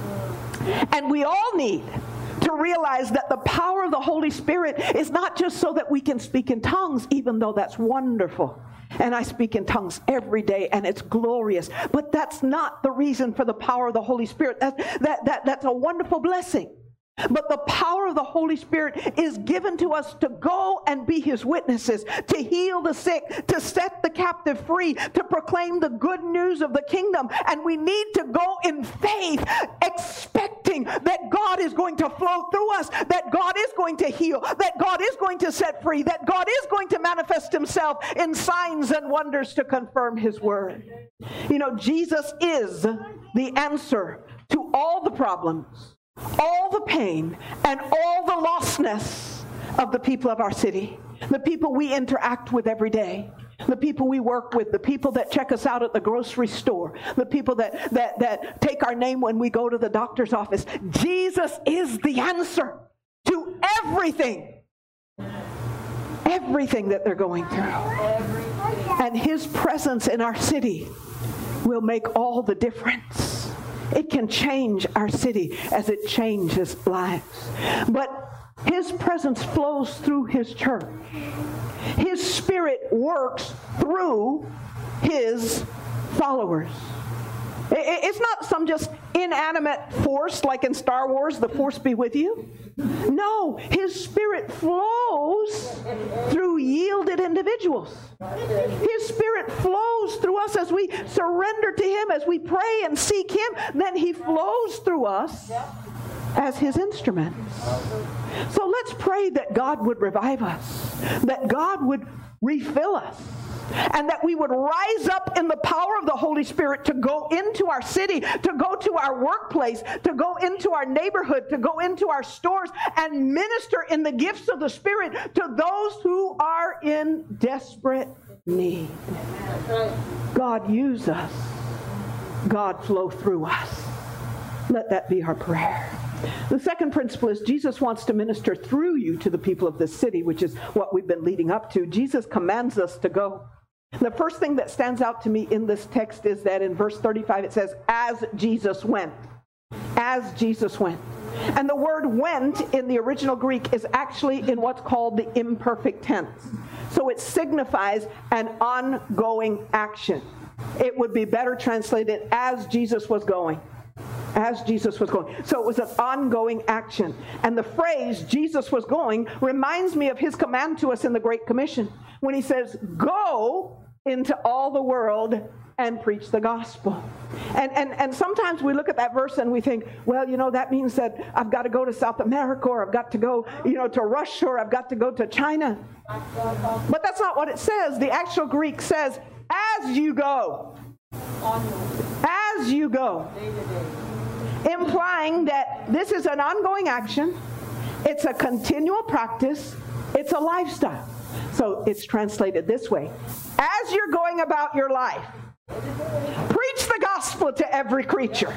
And we all need to realize that the power of the Holy Spirit is not just so that we can speak in tongues, even though that's wonderful. And I speak in tongues every day, and it's glorious. But that's not the reason for the power of the Holy Spirit. That, that, that, that's a wonderful blessing. But the power of the Holy Spirit is given to us to go and be his witnesses, to heal the sick, to set the captive free, to proclaim the good news of the kingdom. And we need to go in faith, expecting that God is going to flow through us, that God is going to heal, that God is going to set free, that God is going to manifest himself in signs and wonders to confirm his word. You know, Jesus is the answer to all the problems, all the pain, and all the lostness of the people of our city, the people we interact with every day, the people we work with, the people that check us out at the grocery store, the people that, that, that take our name when we go to the doctor's office. Jesus is the answer to everything, everything that they're going through. And his presence in our city will make all the difference. It can change our city as it changes lives. But his presence flows through his church. His Spirit works through his followers. It's not some just inanimate force like in Star Wars, the force be with you. No, his Spirit flows through yielded individuals. His Spirit flows through us as we surrender to him, as we pray and seek him. Then he flows through us as his instruments. So let's pray that God would revive us, that God would refill us, and that we would rise up in the power of the Holy Spirit to go into our city, to go to our workplace, to go into our neighborhood, to go into our stores and minister in the gifts of the Spirit to those who are in desperate need. God, use us. God, flow through us. Let that be our prayer. The second principle is Jesus wants to minister through you to the people of this city, which is what we've been leading up to. Jesus commands us to go. The first thing that stands out to me in this text is that in verse thirty-five it says, as Jesus went. As Jesus went. And the word went in the original Greek is actually in what's called the imperfect tense. So it signifies an ongoing action. It would be better translated as Jesus was going. As Jesus was going. So it was an ongoing action. And the phrase, Jesus was going, reminds me of his command to us in the Great Commission, when he says, go into all the world and preach the gospel. And, and, and sometimes we look at that verse and we think, well, you know, that means that I've got to go to South America, or I've got to go, you know, to Russia, or I've got to go to China. But that's not what it says. The actual Greek says, as you go. As you go. Implying that this is an ongoing action. It's a continual practice. It's a lifestyle. So it's translated this way. As you're going about your life, preach the gospel to every creature.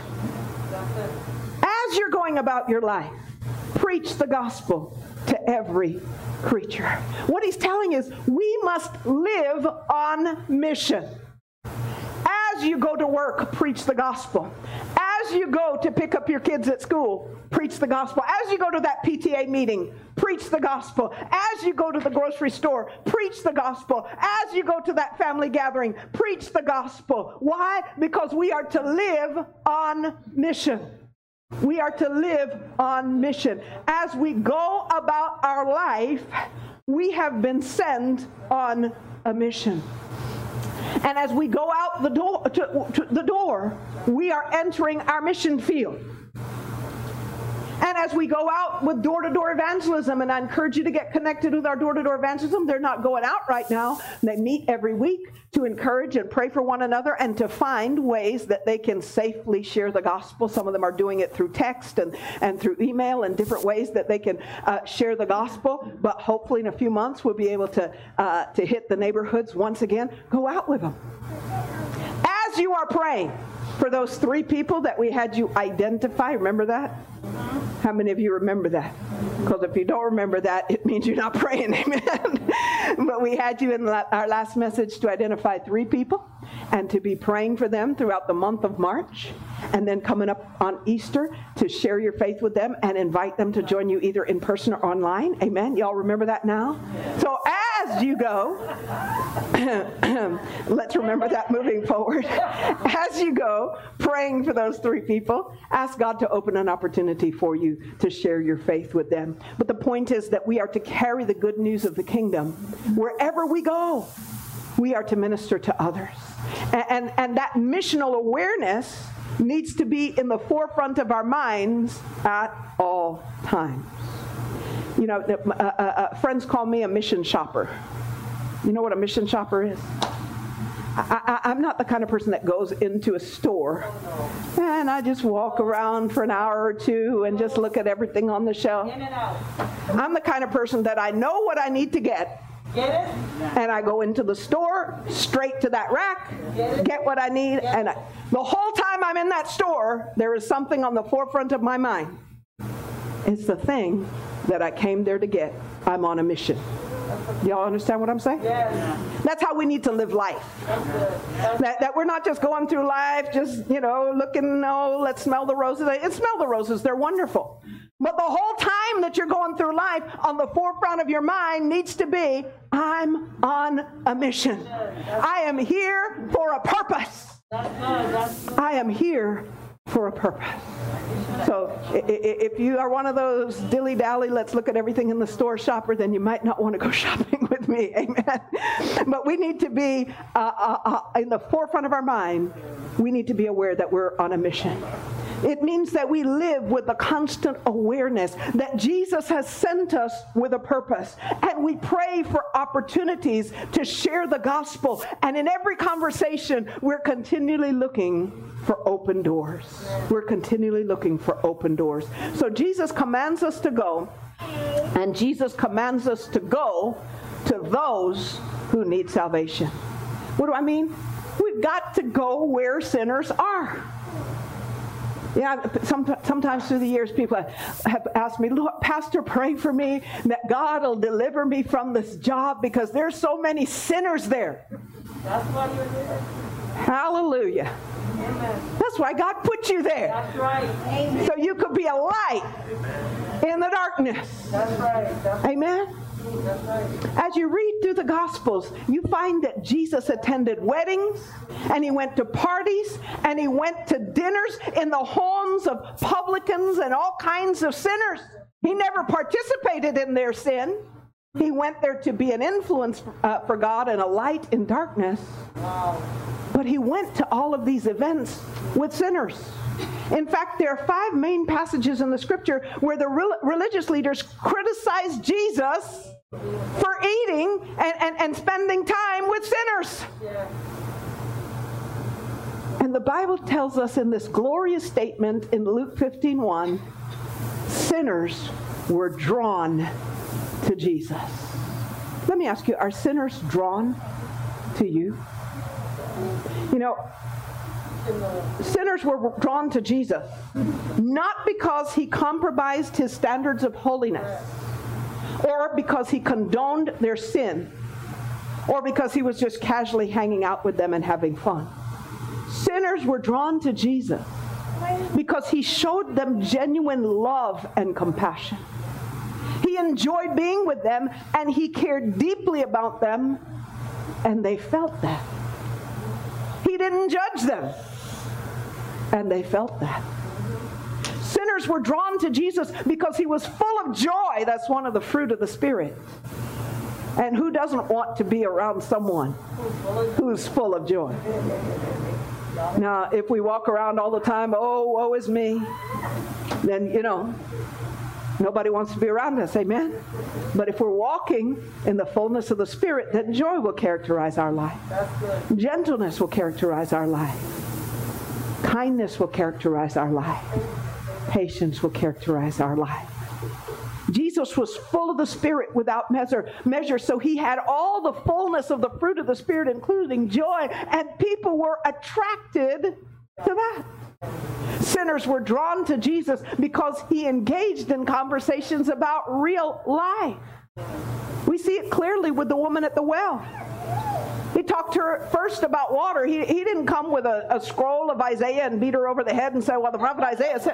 As you're going about your life, preach the gospel to every creature. What he's telling is we must live on mission. As you go to work, preach the gospel. As you go to pick up your kids at school, preach the gospel. As you go to that P T A meeting, preach the gospel. As you go to the grocery store, preach the gospel. As you go to that family gathering, preach the gospel. Why? Because we are to live on mission. We are to live on mission. As we go about our life, we have been sent on a mission. And as we go out the door, to, to the door, we are entering our mission field. And as we go out with door-to-door evangelism, and I encourage you to get connected with our door-to-door evangelism. They're not going out right now. They meet every week to encourage and pray for one another and to find ways that they can safely share the gospel. Some of them are doing it through text and, and through email and different ways that they can uh, share the gospel. But hopefully in a few months we'll be able to, uh, to hit the neighborhoods once again. Go out with them. As you are praying for those three people that we had you identify, remember that? How many of you remember that? Because if you don't remember that, it means you're not praying, amen? But we had you in our last message to identify three people and to be praying for them throughout the month of March, and then coming up on Easter to share your faith with them and invite them to join you either in person or online, amen? Y'all remember that now? So as you go, let's remember that moving forward. As you go, praying for those three people, ask God to open an opportunity for you to share your faith with them. But the point is that we are to carry the good news of the kingdom wherever we go. We are to minister to others. And, and, and that missional awareness needs to be in the forefront of our minds at all times. You know, uh, uh, uh, friends call me a mission shopper. You know what a mission shopper is? I, I, I'm not the kind of person that goes into a store and I just walk around for an hour or two and just look at everything on the shelf. I'm the kind of person that I know what I need to get. Get it? And I go into the store, straight to that rack, get, get what I need, and I, the whole time I'm in that store, there is something on the forefront of my mind. It's the thing that I came there to get. I'm on a mission. Y'all understand what I'm saying? Yes. That's how we need to live life. That's good. That's that, that we're not just going through life, just, you know, looking, oh, let's smell the roses. And smell the roses, they're wonderful. But the whole time that you're going through life, on the forefront of your mind needs to be, I'm on a mission. I am here for a purpose. I am here for a purpose. So if you are one of those dilly-dally, let's look at everything in the store shopper, then you might not want to go shopping with me. Amen. But we need to be uh, uh, uh, in the forefront of our mind. We need to be aware that we're on a mission. It means that we live with a constant awareness that Jesus has sent us with a purpose. And we pray for opportunities to share the gospel. And in every conversation, we're continually looking for open doors. We're continually looking for open doors. So Jesus commands us to go. And Jesus commands us to go to those who need salvation. What do I mean? We've got to go where sinners are. Yeah, some, sometimes through the years, people have asked me, Lord, Pastor, pray for me that God will deliver me from this job because there's so many sinners there. That's why you're there. Hallelujah. Amen. That's why God put you there. That's right. Amen. So you could be a light in the darkness. That's right. That's Amen. That's right. As you read through the Gospels, you find that Jesus attended weddings, and he went to parties, and he went to dinners in the homes of publicans and all kinds of sinners. He never participated in their sin. He went there to be an influence uh, for God and a light in darkness. Wow. But he went to all of these events with sinners. In fact, there are five main passages in the scripture where the re- religious leaders criticized Jesus for eating and, and, and spending time with sinners. Yeah. And the Bible tells us in this glorious statement in Luke fifteen one, sinners were drawn to Jesus. Let me ask you, are sinners drawn to you? You know, sinners were drawn to Jesus, not because he compromised his standards of holiness, or because he condoned their sin, or because he was just casually hanging out with them and having fun. Sinners were drawn to Jesus because he showed them genuine love and compassion. He enjoyed being with them, and he cared deeply about them, and they felt that. He didn't judge them, and they felt that. Sinners were drawn to Jesus because he was full of joy. That's one of the fruit of the Spirit. And who doesn't want to be around someone who's full of joy? Now, if we walk around all the time, oh, woe is me, then, you know, nobody wants to be around us, amen? But if we're walking in the fullness of the Spirit, then joy will characterize our life. Gentleness will characterize our life. Kindness will characterize our life. Patience will characterize our life. Jesus was full of the Spirit without measure, measure, so he had all the fullness of the fruit of the Spirit, including joy, and people were attracted to that. Sinners were drawn to Jesus because he engaged in conversations about real life. We see it clearly with the woman at the well. He talked to her first about water. He, he didn't come with a, a scroll of Isaiah and beat her over the head and say, well, the prophet Isaiah said.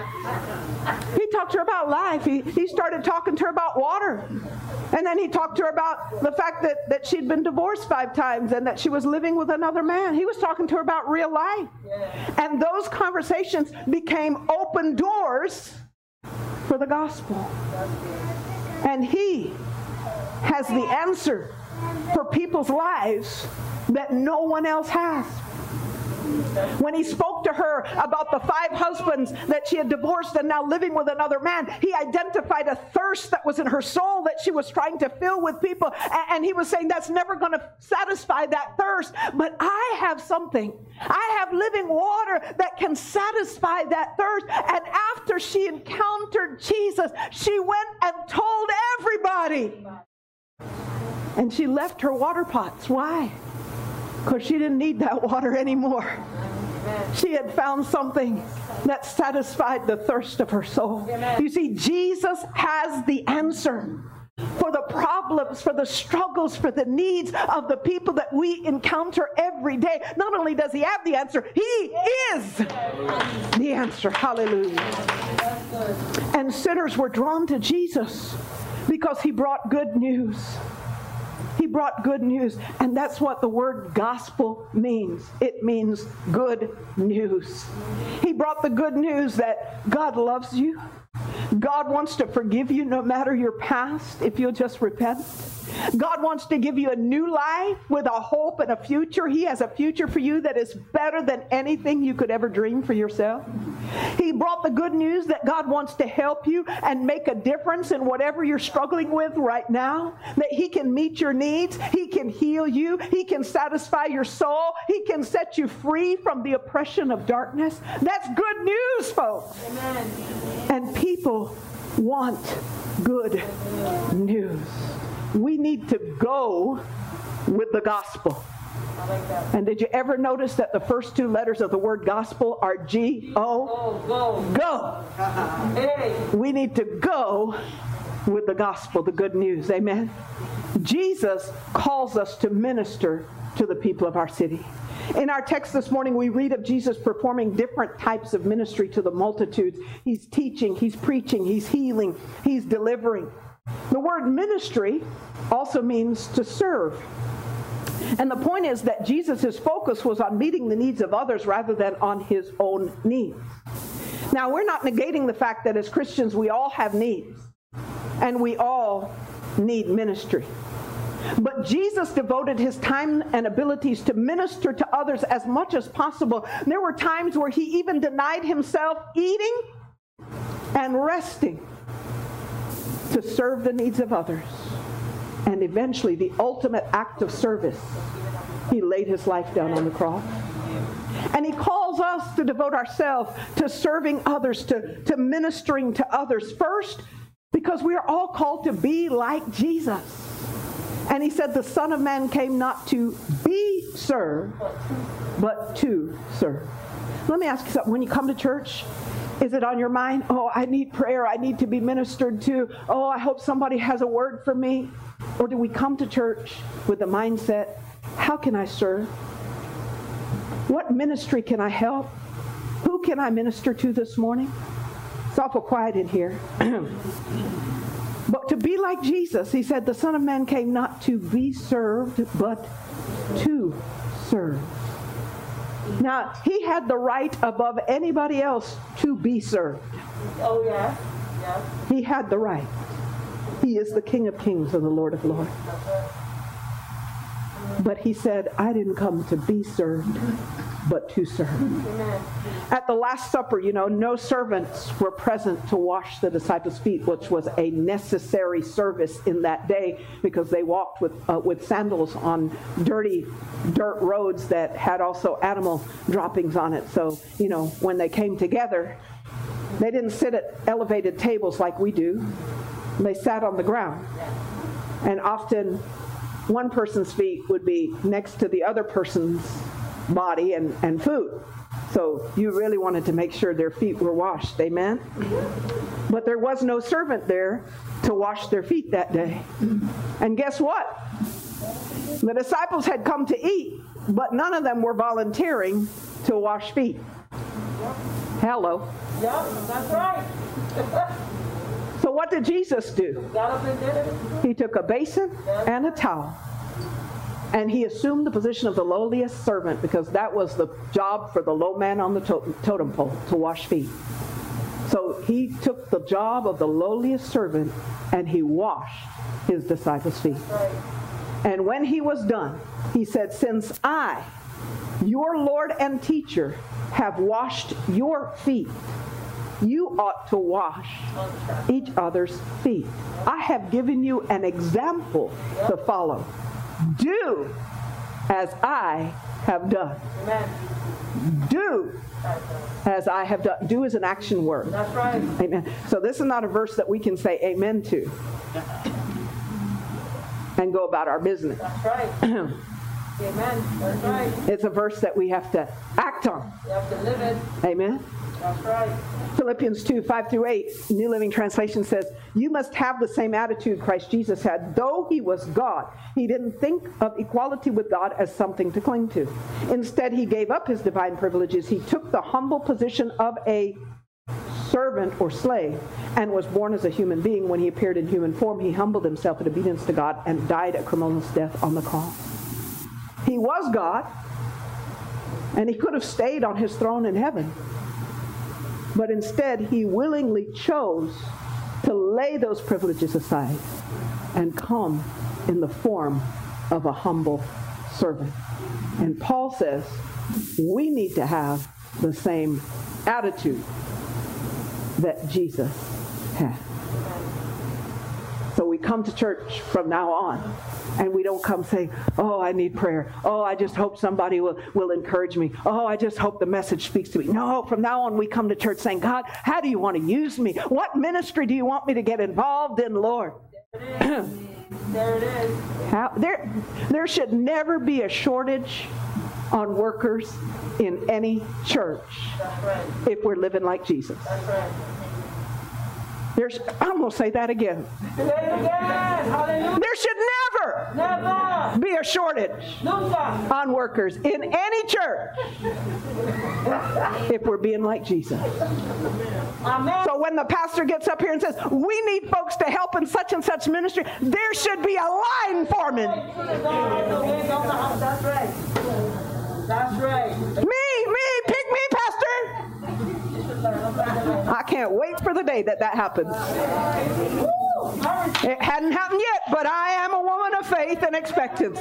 He talked to her about life. He, he started talking to her about water. And then he talked to her about the fact that, that she'd been divorced five times and that she was living with another man. He was talking to her about real life. Yeah. And those conversations became open doors for the gospel. And he has the answer for people's lives that no one else has. When he spoke to her about the five husbands that she had divorced and now living with another man, he identified a thirst that was in her soul that she was trying to fill with people. And he was saying, that's never going to satisfy that thirst. But I have something. I have living water that can satisfy that thirst. And after she encountered Jesus, she went and told everybody. And she left her water pots. Why? Because she didn't need that water anymore. She had found something that satisfied the thirst of her soul. You see, Jesus has the answer for the problems, for the struggles, for the needs of the people that we encounter every day. Not only does he have the answer, he is the answer. Hallelujah. And sinners were drawn to Jesus because he brought good news. He brought good news, and that's what the word gospel means. It means good news. He brought the good news that God loves you. God wants to forgive you no matter your past if you'll just repent. God wants to give you a new life with a hope and a future. He has a future for you that is better than anything you could ever dream for yourself. He brought the good news that God wants to help you and make a difference in whatever you're struggling with right now, that he can meet your needs, he can heal you, he can satisfy your soul, he can set you free from the oppression of darkness. That's good news, folks. Amen. And people want good news. We need to go with the gospel. I like that. And did you ever notice that the first two letters of the word gospel are G O? Go, go. Go. Hey. We need to go with the gospel, the good news. Amen. Jesus calls us to minister to the people of our city. In our text this morning, we read of Jesus performing different types of ministry to the multitudes. He's teaching, he's preaching, he's healing, he's delivering. The word ministry also means to serve. And the point is that Jesus' focus was on meeting the needs of others rather than on his own needs. Now, we're not negating the fact that as Christians we all have needs, and we all need ministry. But Jesus devoted his time and abilities to minister to others as much as possible. There were times where he even denied himself eating and resting to serve the needs of others. And eventually, the ultimate act of service, he laid his life down on the cross. And he calls us to devote ourselves to serving others, to, to ministering to others first, because we are all called to be like Jesus. And he said the Son of Man came not to be served, but to serve. Let me ask you something. When you come to church, is it on your mind? Oh, I need prayer. I need to be ministered to. Oh, I hope somebody has a word for me. Or do we come to church with the mindset, how can I serve? What ministry can I help? Who can I minister to this morning? It's awful quiet in here. But to be like Jesus, he said, the Son of Man came not to be served, but to serve. Now, he had the right above anybody else to be served. Oh, yeah. Yeah. He had the right. He is the King of Kings and the Lord of Lords. But he said, I didn't come to be served, but to serve. Amen. At the Last Supper, you know, no servants were present to wash the disciples' feet, which was a necessary service in that day because they walked with uh, with sandals on dirty dirt roads that had also animal droppings on it. So, you know, when they came together, they didn't sit at elevated tables like we do. They sat on the ground. And often one person's feet would be next to the other person's body and, and food. So you really wanted to make sure their feet were washed. Amen? But there was no servant there to wash their feet that day. And guess what? The disciples had come to eat, but none of them were volunteering to wash feet. Hello. Yeah, that's right. So what did Jesus do? Got up and did it. He took a basin and a towel, and he assumed the position of the lowliest servant because that was the job for the low man on the to- totem pole, to wash feet. So he took the job of the lowliest servant and he washed his disciples' feet. Right. And when he was done, he said, since I, your Lord and teacher, have washed your feet, you ought to wash each other's feet. I have given you an example to follow. Do as I have done. Amen. Do as I have done. Do is an action word. That's right. Amen. So this is not a verse that we can say amen to and go about our business. That's right. Amen. That's right. It's a verse that we have to act on. You have to live it. Amen. That's right. Philippians two, five through eight, New Living Translation says, you must have the same attitude Christ Jesus had. Though he was God, he didn't think of equality with God as something to cling to. Instead, he gave up his divine privileges. He took the humble position of a servant or slave and was born as a human being. When he appeared in human form, he humbled himself in obedience to God and died a criminal's death on the cross. He was God, and he could have stayed on his throne in heaven. But instead, he willingly chose to lay those privileges aside and come in the form of a humble servant. And Paul says we need to have the same attitude that Jesus had. So we come to church from now on, and we don't come saying, oh, I need prayer. Oh, I just hope somebody will, will encourage me. Oh, I just hope the message speaks to me. No, from now on we come to church saying, God, how do you want to use me? What ministry do you want me to get involved in, Lord? There it is. There it is. How, there, there should never be a shortage on workers in any church. That's right. If we're living like Jesus. That's right. There's, I'm going to say that again. Say it again. Hallelujah. There should never Never. be a shortage Nunca. on workers in any church if we're being like Jesus. Amen. So when the pastor gets up here and says, we need folks to help in such and such ministry, there should be a line forming. That's right. That's right. Me, me, pick me, pastor. I can't wait for the day that that happens. It hadn't happened yet, but I am a woman of faith and expectancy.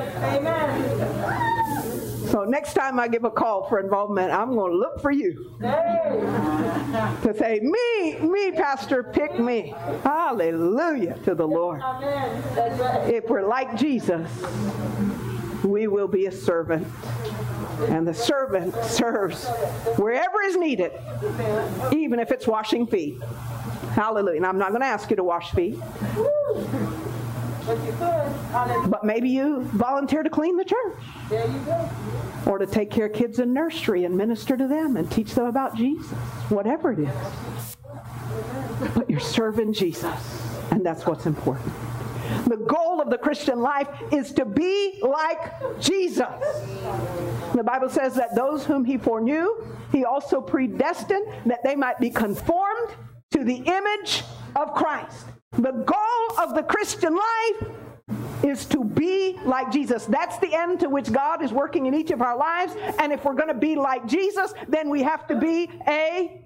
Amen. So next time I give a call for involvement, I'm going to look for you to say, me, me, Pastor, pick me. Hallelujah to the Lord. Amen. That's right. If we're like Jesus, we will be a servant. And the servant serves wherever is needed, even if it's washing feet. Hallelujah. And I'm not going to ask you to wash feet. But you could. Hallelujah. But maybe you volunteer to clean the church. There you go. Or to take care of kids in nursery and minister to them and teach them about Jesus. Whatever it is. But you're serving Jesus. And that's what's important. The goal of the Christian life is to be like Jesus. The Bible says that those whom he foreknew, he also predestined that they might be conformed to the image of Christ. The goal of the Christian life is to be like Jesus. That's the end to which God is working in each of our lives. And if we're going to be like Jesus, then we have to be a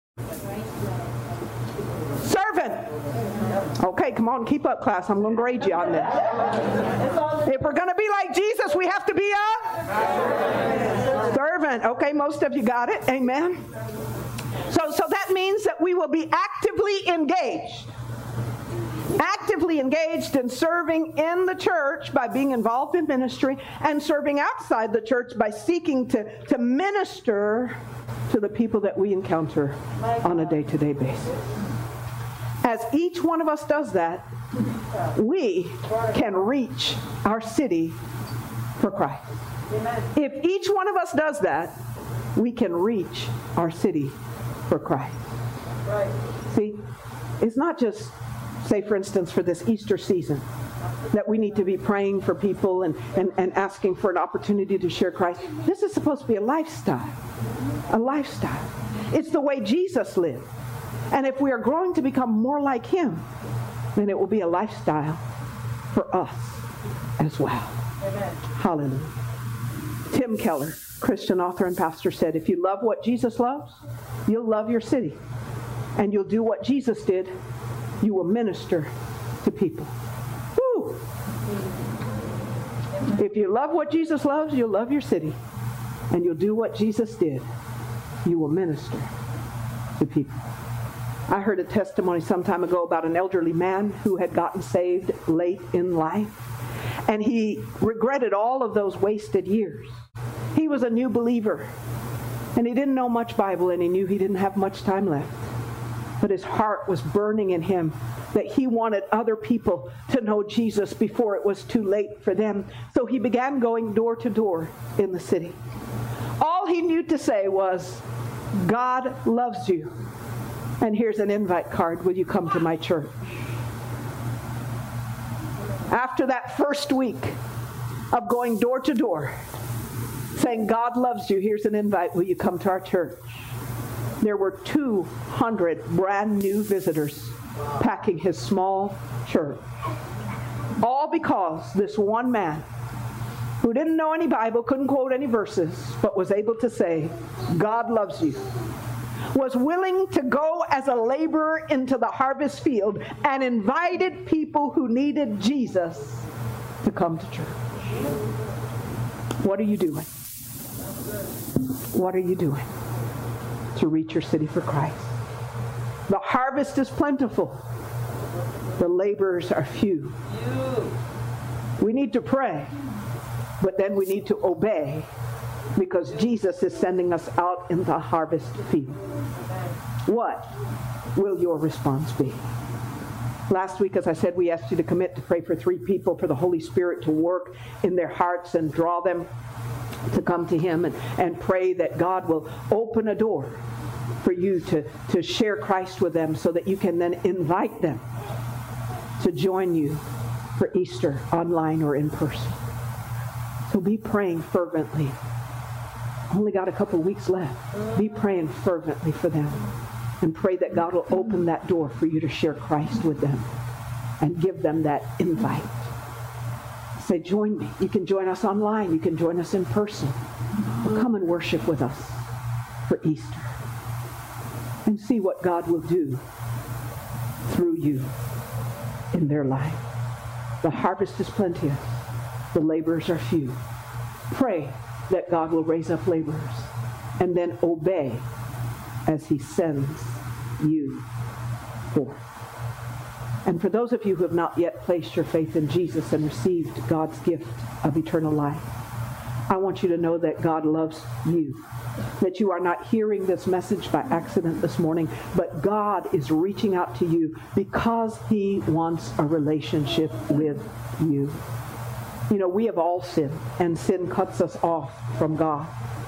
servant. Okay, come on, keep up, class. I'm going to grade you on this. If we're going to be like Jesus, we have to be a servant. Okay, most of you got it. Amen. So, so that means that we will be actively engaged. Actively engaged in serving in the church by being involved in ministry, and serving outside the church by seeking to, to minister to the people that we encounter on a day-to-day basis. As each one of us does that, we can reach our city for Christ. If each one of us does that, we can reach our city for Christ. See, it's not just, say for instance, for this Easter season, that we need to be praying for people and, and, and asking for an opportunity to share Christ. This is supposed to be a lifestyle. A lifestyle. It's the way Jesus lived. And if we are growing to become more like him, then it will be a lifestyle for us as well. Amen. Hallelujah. Tim Keller, Christian author and pastor, said, if you love what Jesus loves, you'll love your city. And you'll do what Jesus did. You will minister to people. Woo! If you love what Jesus loves, you'll love your city. And you'll do what Jesus did. You will minister to people. I heard a testimony some time ago about an elderly man who had gotten saved late in life. And he regretted all of those wasted years. He was a new believer. And he didn't know much Bible, and he knew he didn't have much time left. But his heart was burning in him that he wanted other people to know Jesus before it was too late for them. So he began going door to door in the city. All he knew to say was, God loves you. And here's an invite card. Will you come to my church? After that first week of going door to door, saying, God loves you, here's an invite. Will you come to our church? There were two hundred brand new visitors packing his small church. All because this one man, who didn't know any Bible, couldn't quote any verses, but was able to say, God loves you, was willing to go as a laborer into the harvest field and invited people who needed Jesus to come to church. What are you doing? What are you doing to reach your city for Christ? The harvest is plentiful. The laborers are few. We need to pray, but then we need to obey, because Jesus is sending us out in the harvest field. What will your response be? Last week, as I said, we asked you to commit to pray for three people for the Holy Spirit to work in their hearts and draw them to come to him, and, and pray that God will open a door for you to, to share Christ with them, so that you can then invite them to join you for Easter, online or in person. So be praying fervently. Only got a couple weeks left. Be praying fervently for them, and pray that God will open that door for you to share Christ with them and give them that invite. Say, join me. You can join us online. You can join us in person. Or come and worship with us for Easter, and see what God will do through you in their life. The harvest is plenteous. The laborers are few. Pray that God will raise up laborers, and then obey as he sends you forth. And for those of you who have not yet placed your faith in Jesus and received God's gift of eternal life, I want you to know that God loves you, that you are not hearing this message by accident this morning, but God is reaching out to you because he wants a relationship with you. You know, we have all sinned, and sin cuts us off from God.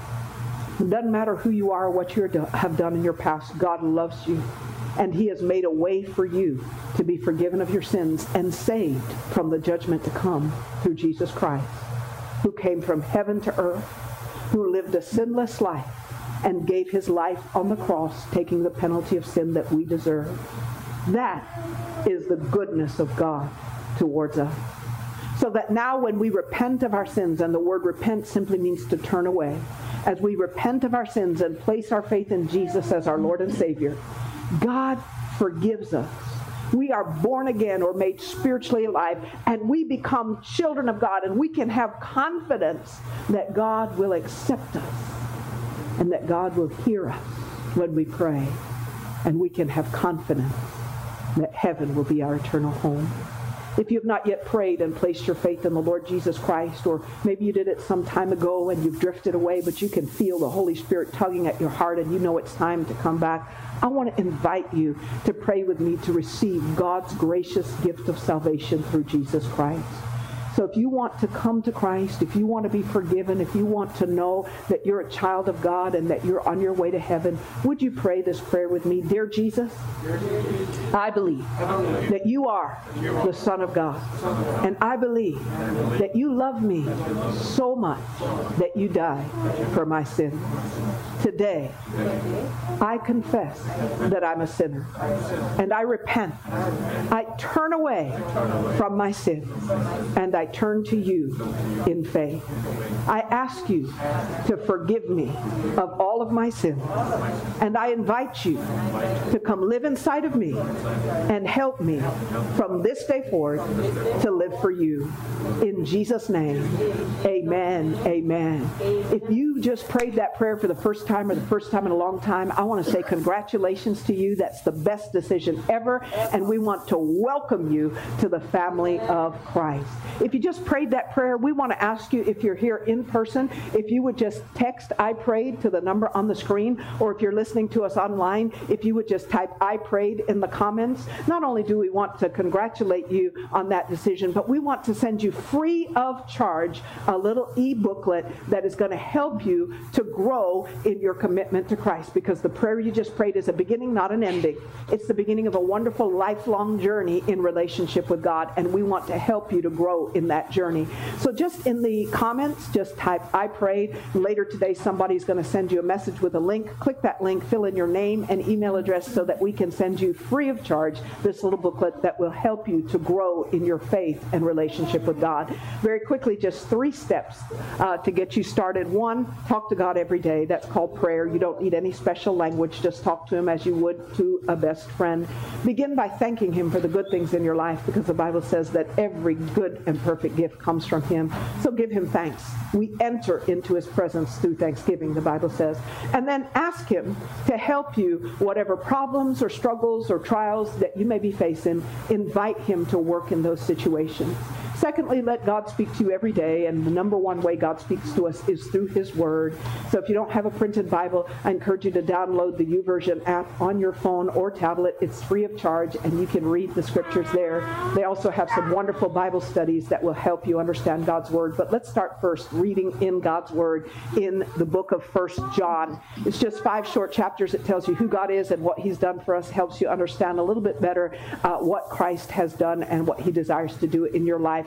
It doesn't matter who you are or what you have done in your past. God loves you, and he has made a way for you to be forgiven of your sins and saved from the judgment to come through Jesus Christ, who came from heaven to earth, who lived a sinless life and gave his life on the cross, taking the penalty of sin that we deserve. That is the goodness of God towards us. So that now when we repent of our sins, and the word repent simply means to turn away, as we repent of our sins and place our faith in Jesus as our Lord and Savior, God forgives us. We are born again or made spiritually alive, and we become children of God, and we can have confidence that God will accept us and that God will hear us when we pray, and we can have confidence that heaven will be our eternal home. If you have not yet prayed and placed your faith in the Lord Jesus Christ, or maybe you did it some time ago and you've drifted away, but you can feel the Holy Spirit tugging at your heart and you know it's time to come back, I want to invite you to pray with me to receive God's gracious gift of salvation through Jesus Christ. So if you want to come to Christ, if you want to be forgiven, if you want to know that you're a child of God and that you're on your way to heaven, would you pray this prayer with me? Dear Jesus, I believe that you are the Son of God. And I believe that you love me so much that you died for my sins. Today, I confess that I'm a sinner. And I repent. I turn away from my sins. And I turn to you in faith. I ask you to forgive me of all of my sins. And I invite you to come live inside of me and help me from this day forward to live for you. In Jesus' name, amen, amen. If you just prayed that prayer for the first time or the first time in a long time, I want to say congratulations to you. That's the best decision ever. And we want to welcome you to the family of Christ. If you just prayed that prayer, we want to ask you, if you're here in person, if you would just text I prayed to the number on the screen, or if you're listening to us online, if you would just type I prayed in the comments. Not only do we want to congratulate you on that decision, but we want to send you free of charge a little e-booklet that is going to help you to grow in your commitment to Christ, because the prayer you just prayed is a beginning, not an ending. It's the beginning of a wonderful lifelong journey in relationship with God, and we want to help you to grow in that journey. So just in the comments, just type I prayed. Later today, somebody's going to send you a message with a link. Click that link, fill in your name and email address so that we can send you free of charge this little booklet that will help you to grow in your faith and relationship with God. Very quickly, just three steps uh, to get you started. One, talk to God every day. That's called prayer. You don't need any special language. Just talk to him as you would to a best friend. Begin by thanking him for the good things in your life, because the Bible says that every good and perfect gift comes from him. So give him thanks. We enter into his presence through thanksgiving, the Bible says. And then ask him to help you, whatever problems or struggles or trials that you may be facing, invite him to work in those situations. Secondly, let God speak to you every day, and the number one way God speaks to us is through his word. So if you don't have a printed Bible, I encourage you to download the YouVersion app on your phone or tablet. It's free of charge, and you can read the scriptures there. They also have some wonderful Bible studies that will help you understand God's word. But let's start first reading in God's word in the book of First John. It's just five short chapters. It tells you who God is and what he's done for us, helps you understand a little bit better uh, what Christ has done and what he desires to do in your life.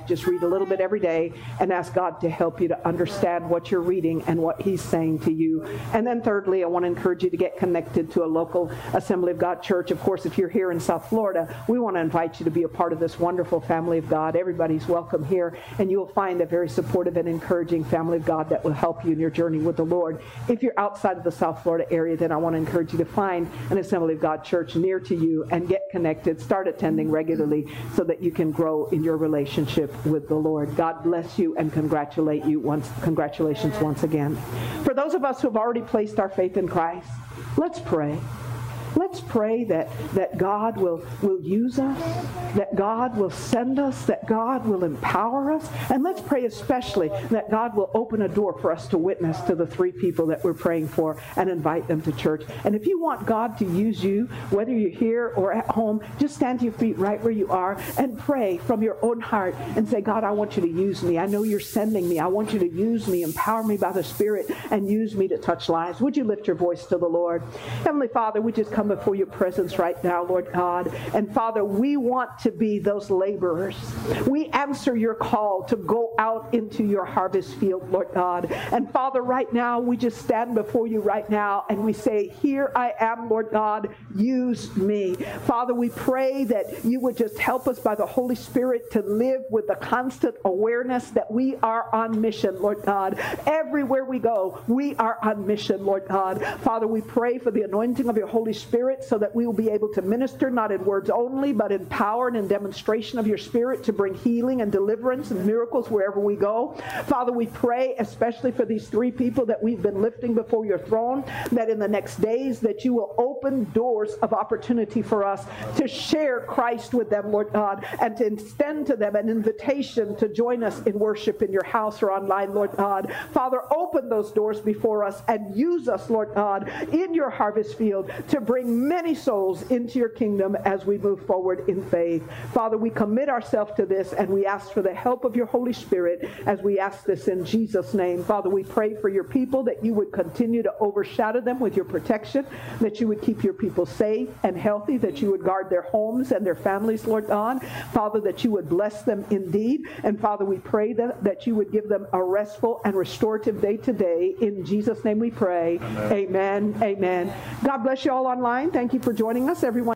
Just read a little bit every day and ask God to help you to understand what you're reading and what he's saying to you. And then thirdly, I want to encourage you to get connected to a local Assembly of God church. Of course, if you're here in South Florida, we want to invite you to be a part of this wonderful family of God. Everybody's welcome here, and you'll find a very supportive and encouraging family of God that will help you in your journey with the Lord. If you're outside of the South Florida area, then I want to encourage you to find an Assembly of God church near to you and get connected. Start attending regularly so that you can grow in your relationship with the Lord. God bless you and congratulate you once. Congratulations once again. For those of us who have already placed our faith in Christ, let's pray. Let's pray that, that God will, will use us, that God will send us, that God will empower us. And let's pray especially that God will open a door for us to witness to the three people that we're praying for and invite them to church. And if you want God to use you, whether you're here or at home, just stand to your feet right where you are and pray from your own heart and say, God, I want you to use me. I know you're sending me. I want you to use me, empower me by the Spirit, and use me to touch lives. Would you lift your voice to the Lord? Heavenly Father, we just come before your presence right now, Lord God. And Father, we want to be those laborers. We answer your call to go out into your harvest field, Lord God. And Father, right now, we just stand before you right now and we say, here I am, Lord God, use me. Father, we pray that you would just help us by the Holy Spirit to live with the constant awareness that we are on mission, Lord God. Everywhere we go, we are on mission, Lord God. Father, we pray for the anointing of your Holy Spirit so that we will be able to minister not in words only, but in power and in demonstration of your Spirit to bring healing and deliverance and miracles wherever we go. Father, we pray especially for these three people that we've been lifting before your throne, that in the next days that you will open doors of opportunity for us to share Christ with them, Lord God, and to extend to them an invitation to join us in worship in your house or online, Lord God. Father, open those doors before us and use us, Lord God, in your harvest field to bring many souls into your kingdom as we move forward in faith. Father, we commit ourselves to this and we ask for the help of your Holy Spirit as we ask this in Jesus' name. Father, we pray for your people that you would continue to overshadow them with your protection, that you would keep your people safe and healthy, that you would guard their homes and their families, Lord God. Father, that you would bless them indeed. And Father, we pray that, that you would give them a restful and restorative day today. In Jesus' name we pray. Amen. Amen. Amen. God bless you all online. Thank you for joining us, everyone.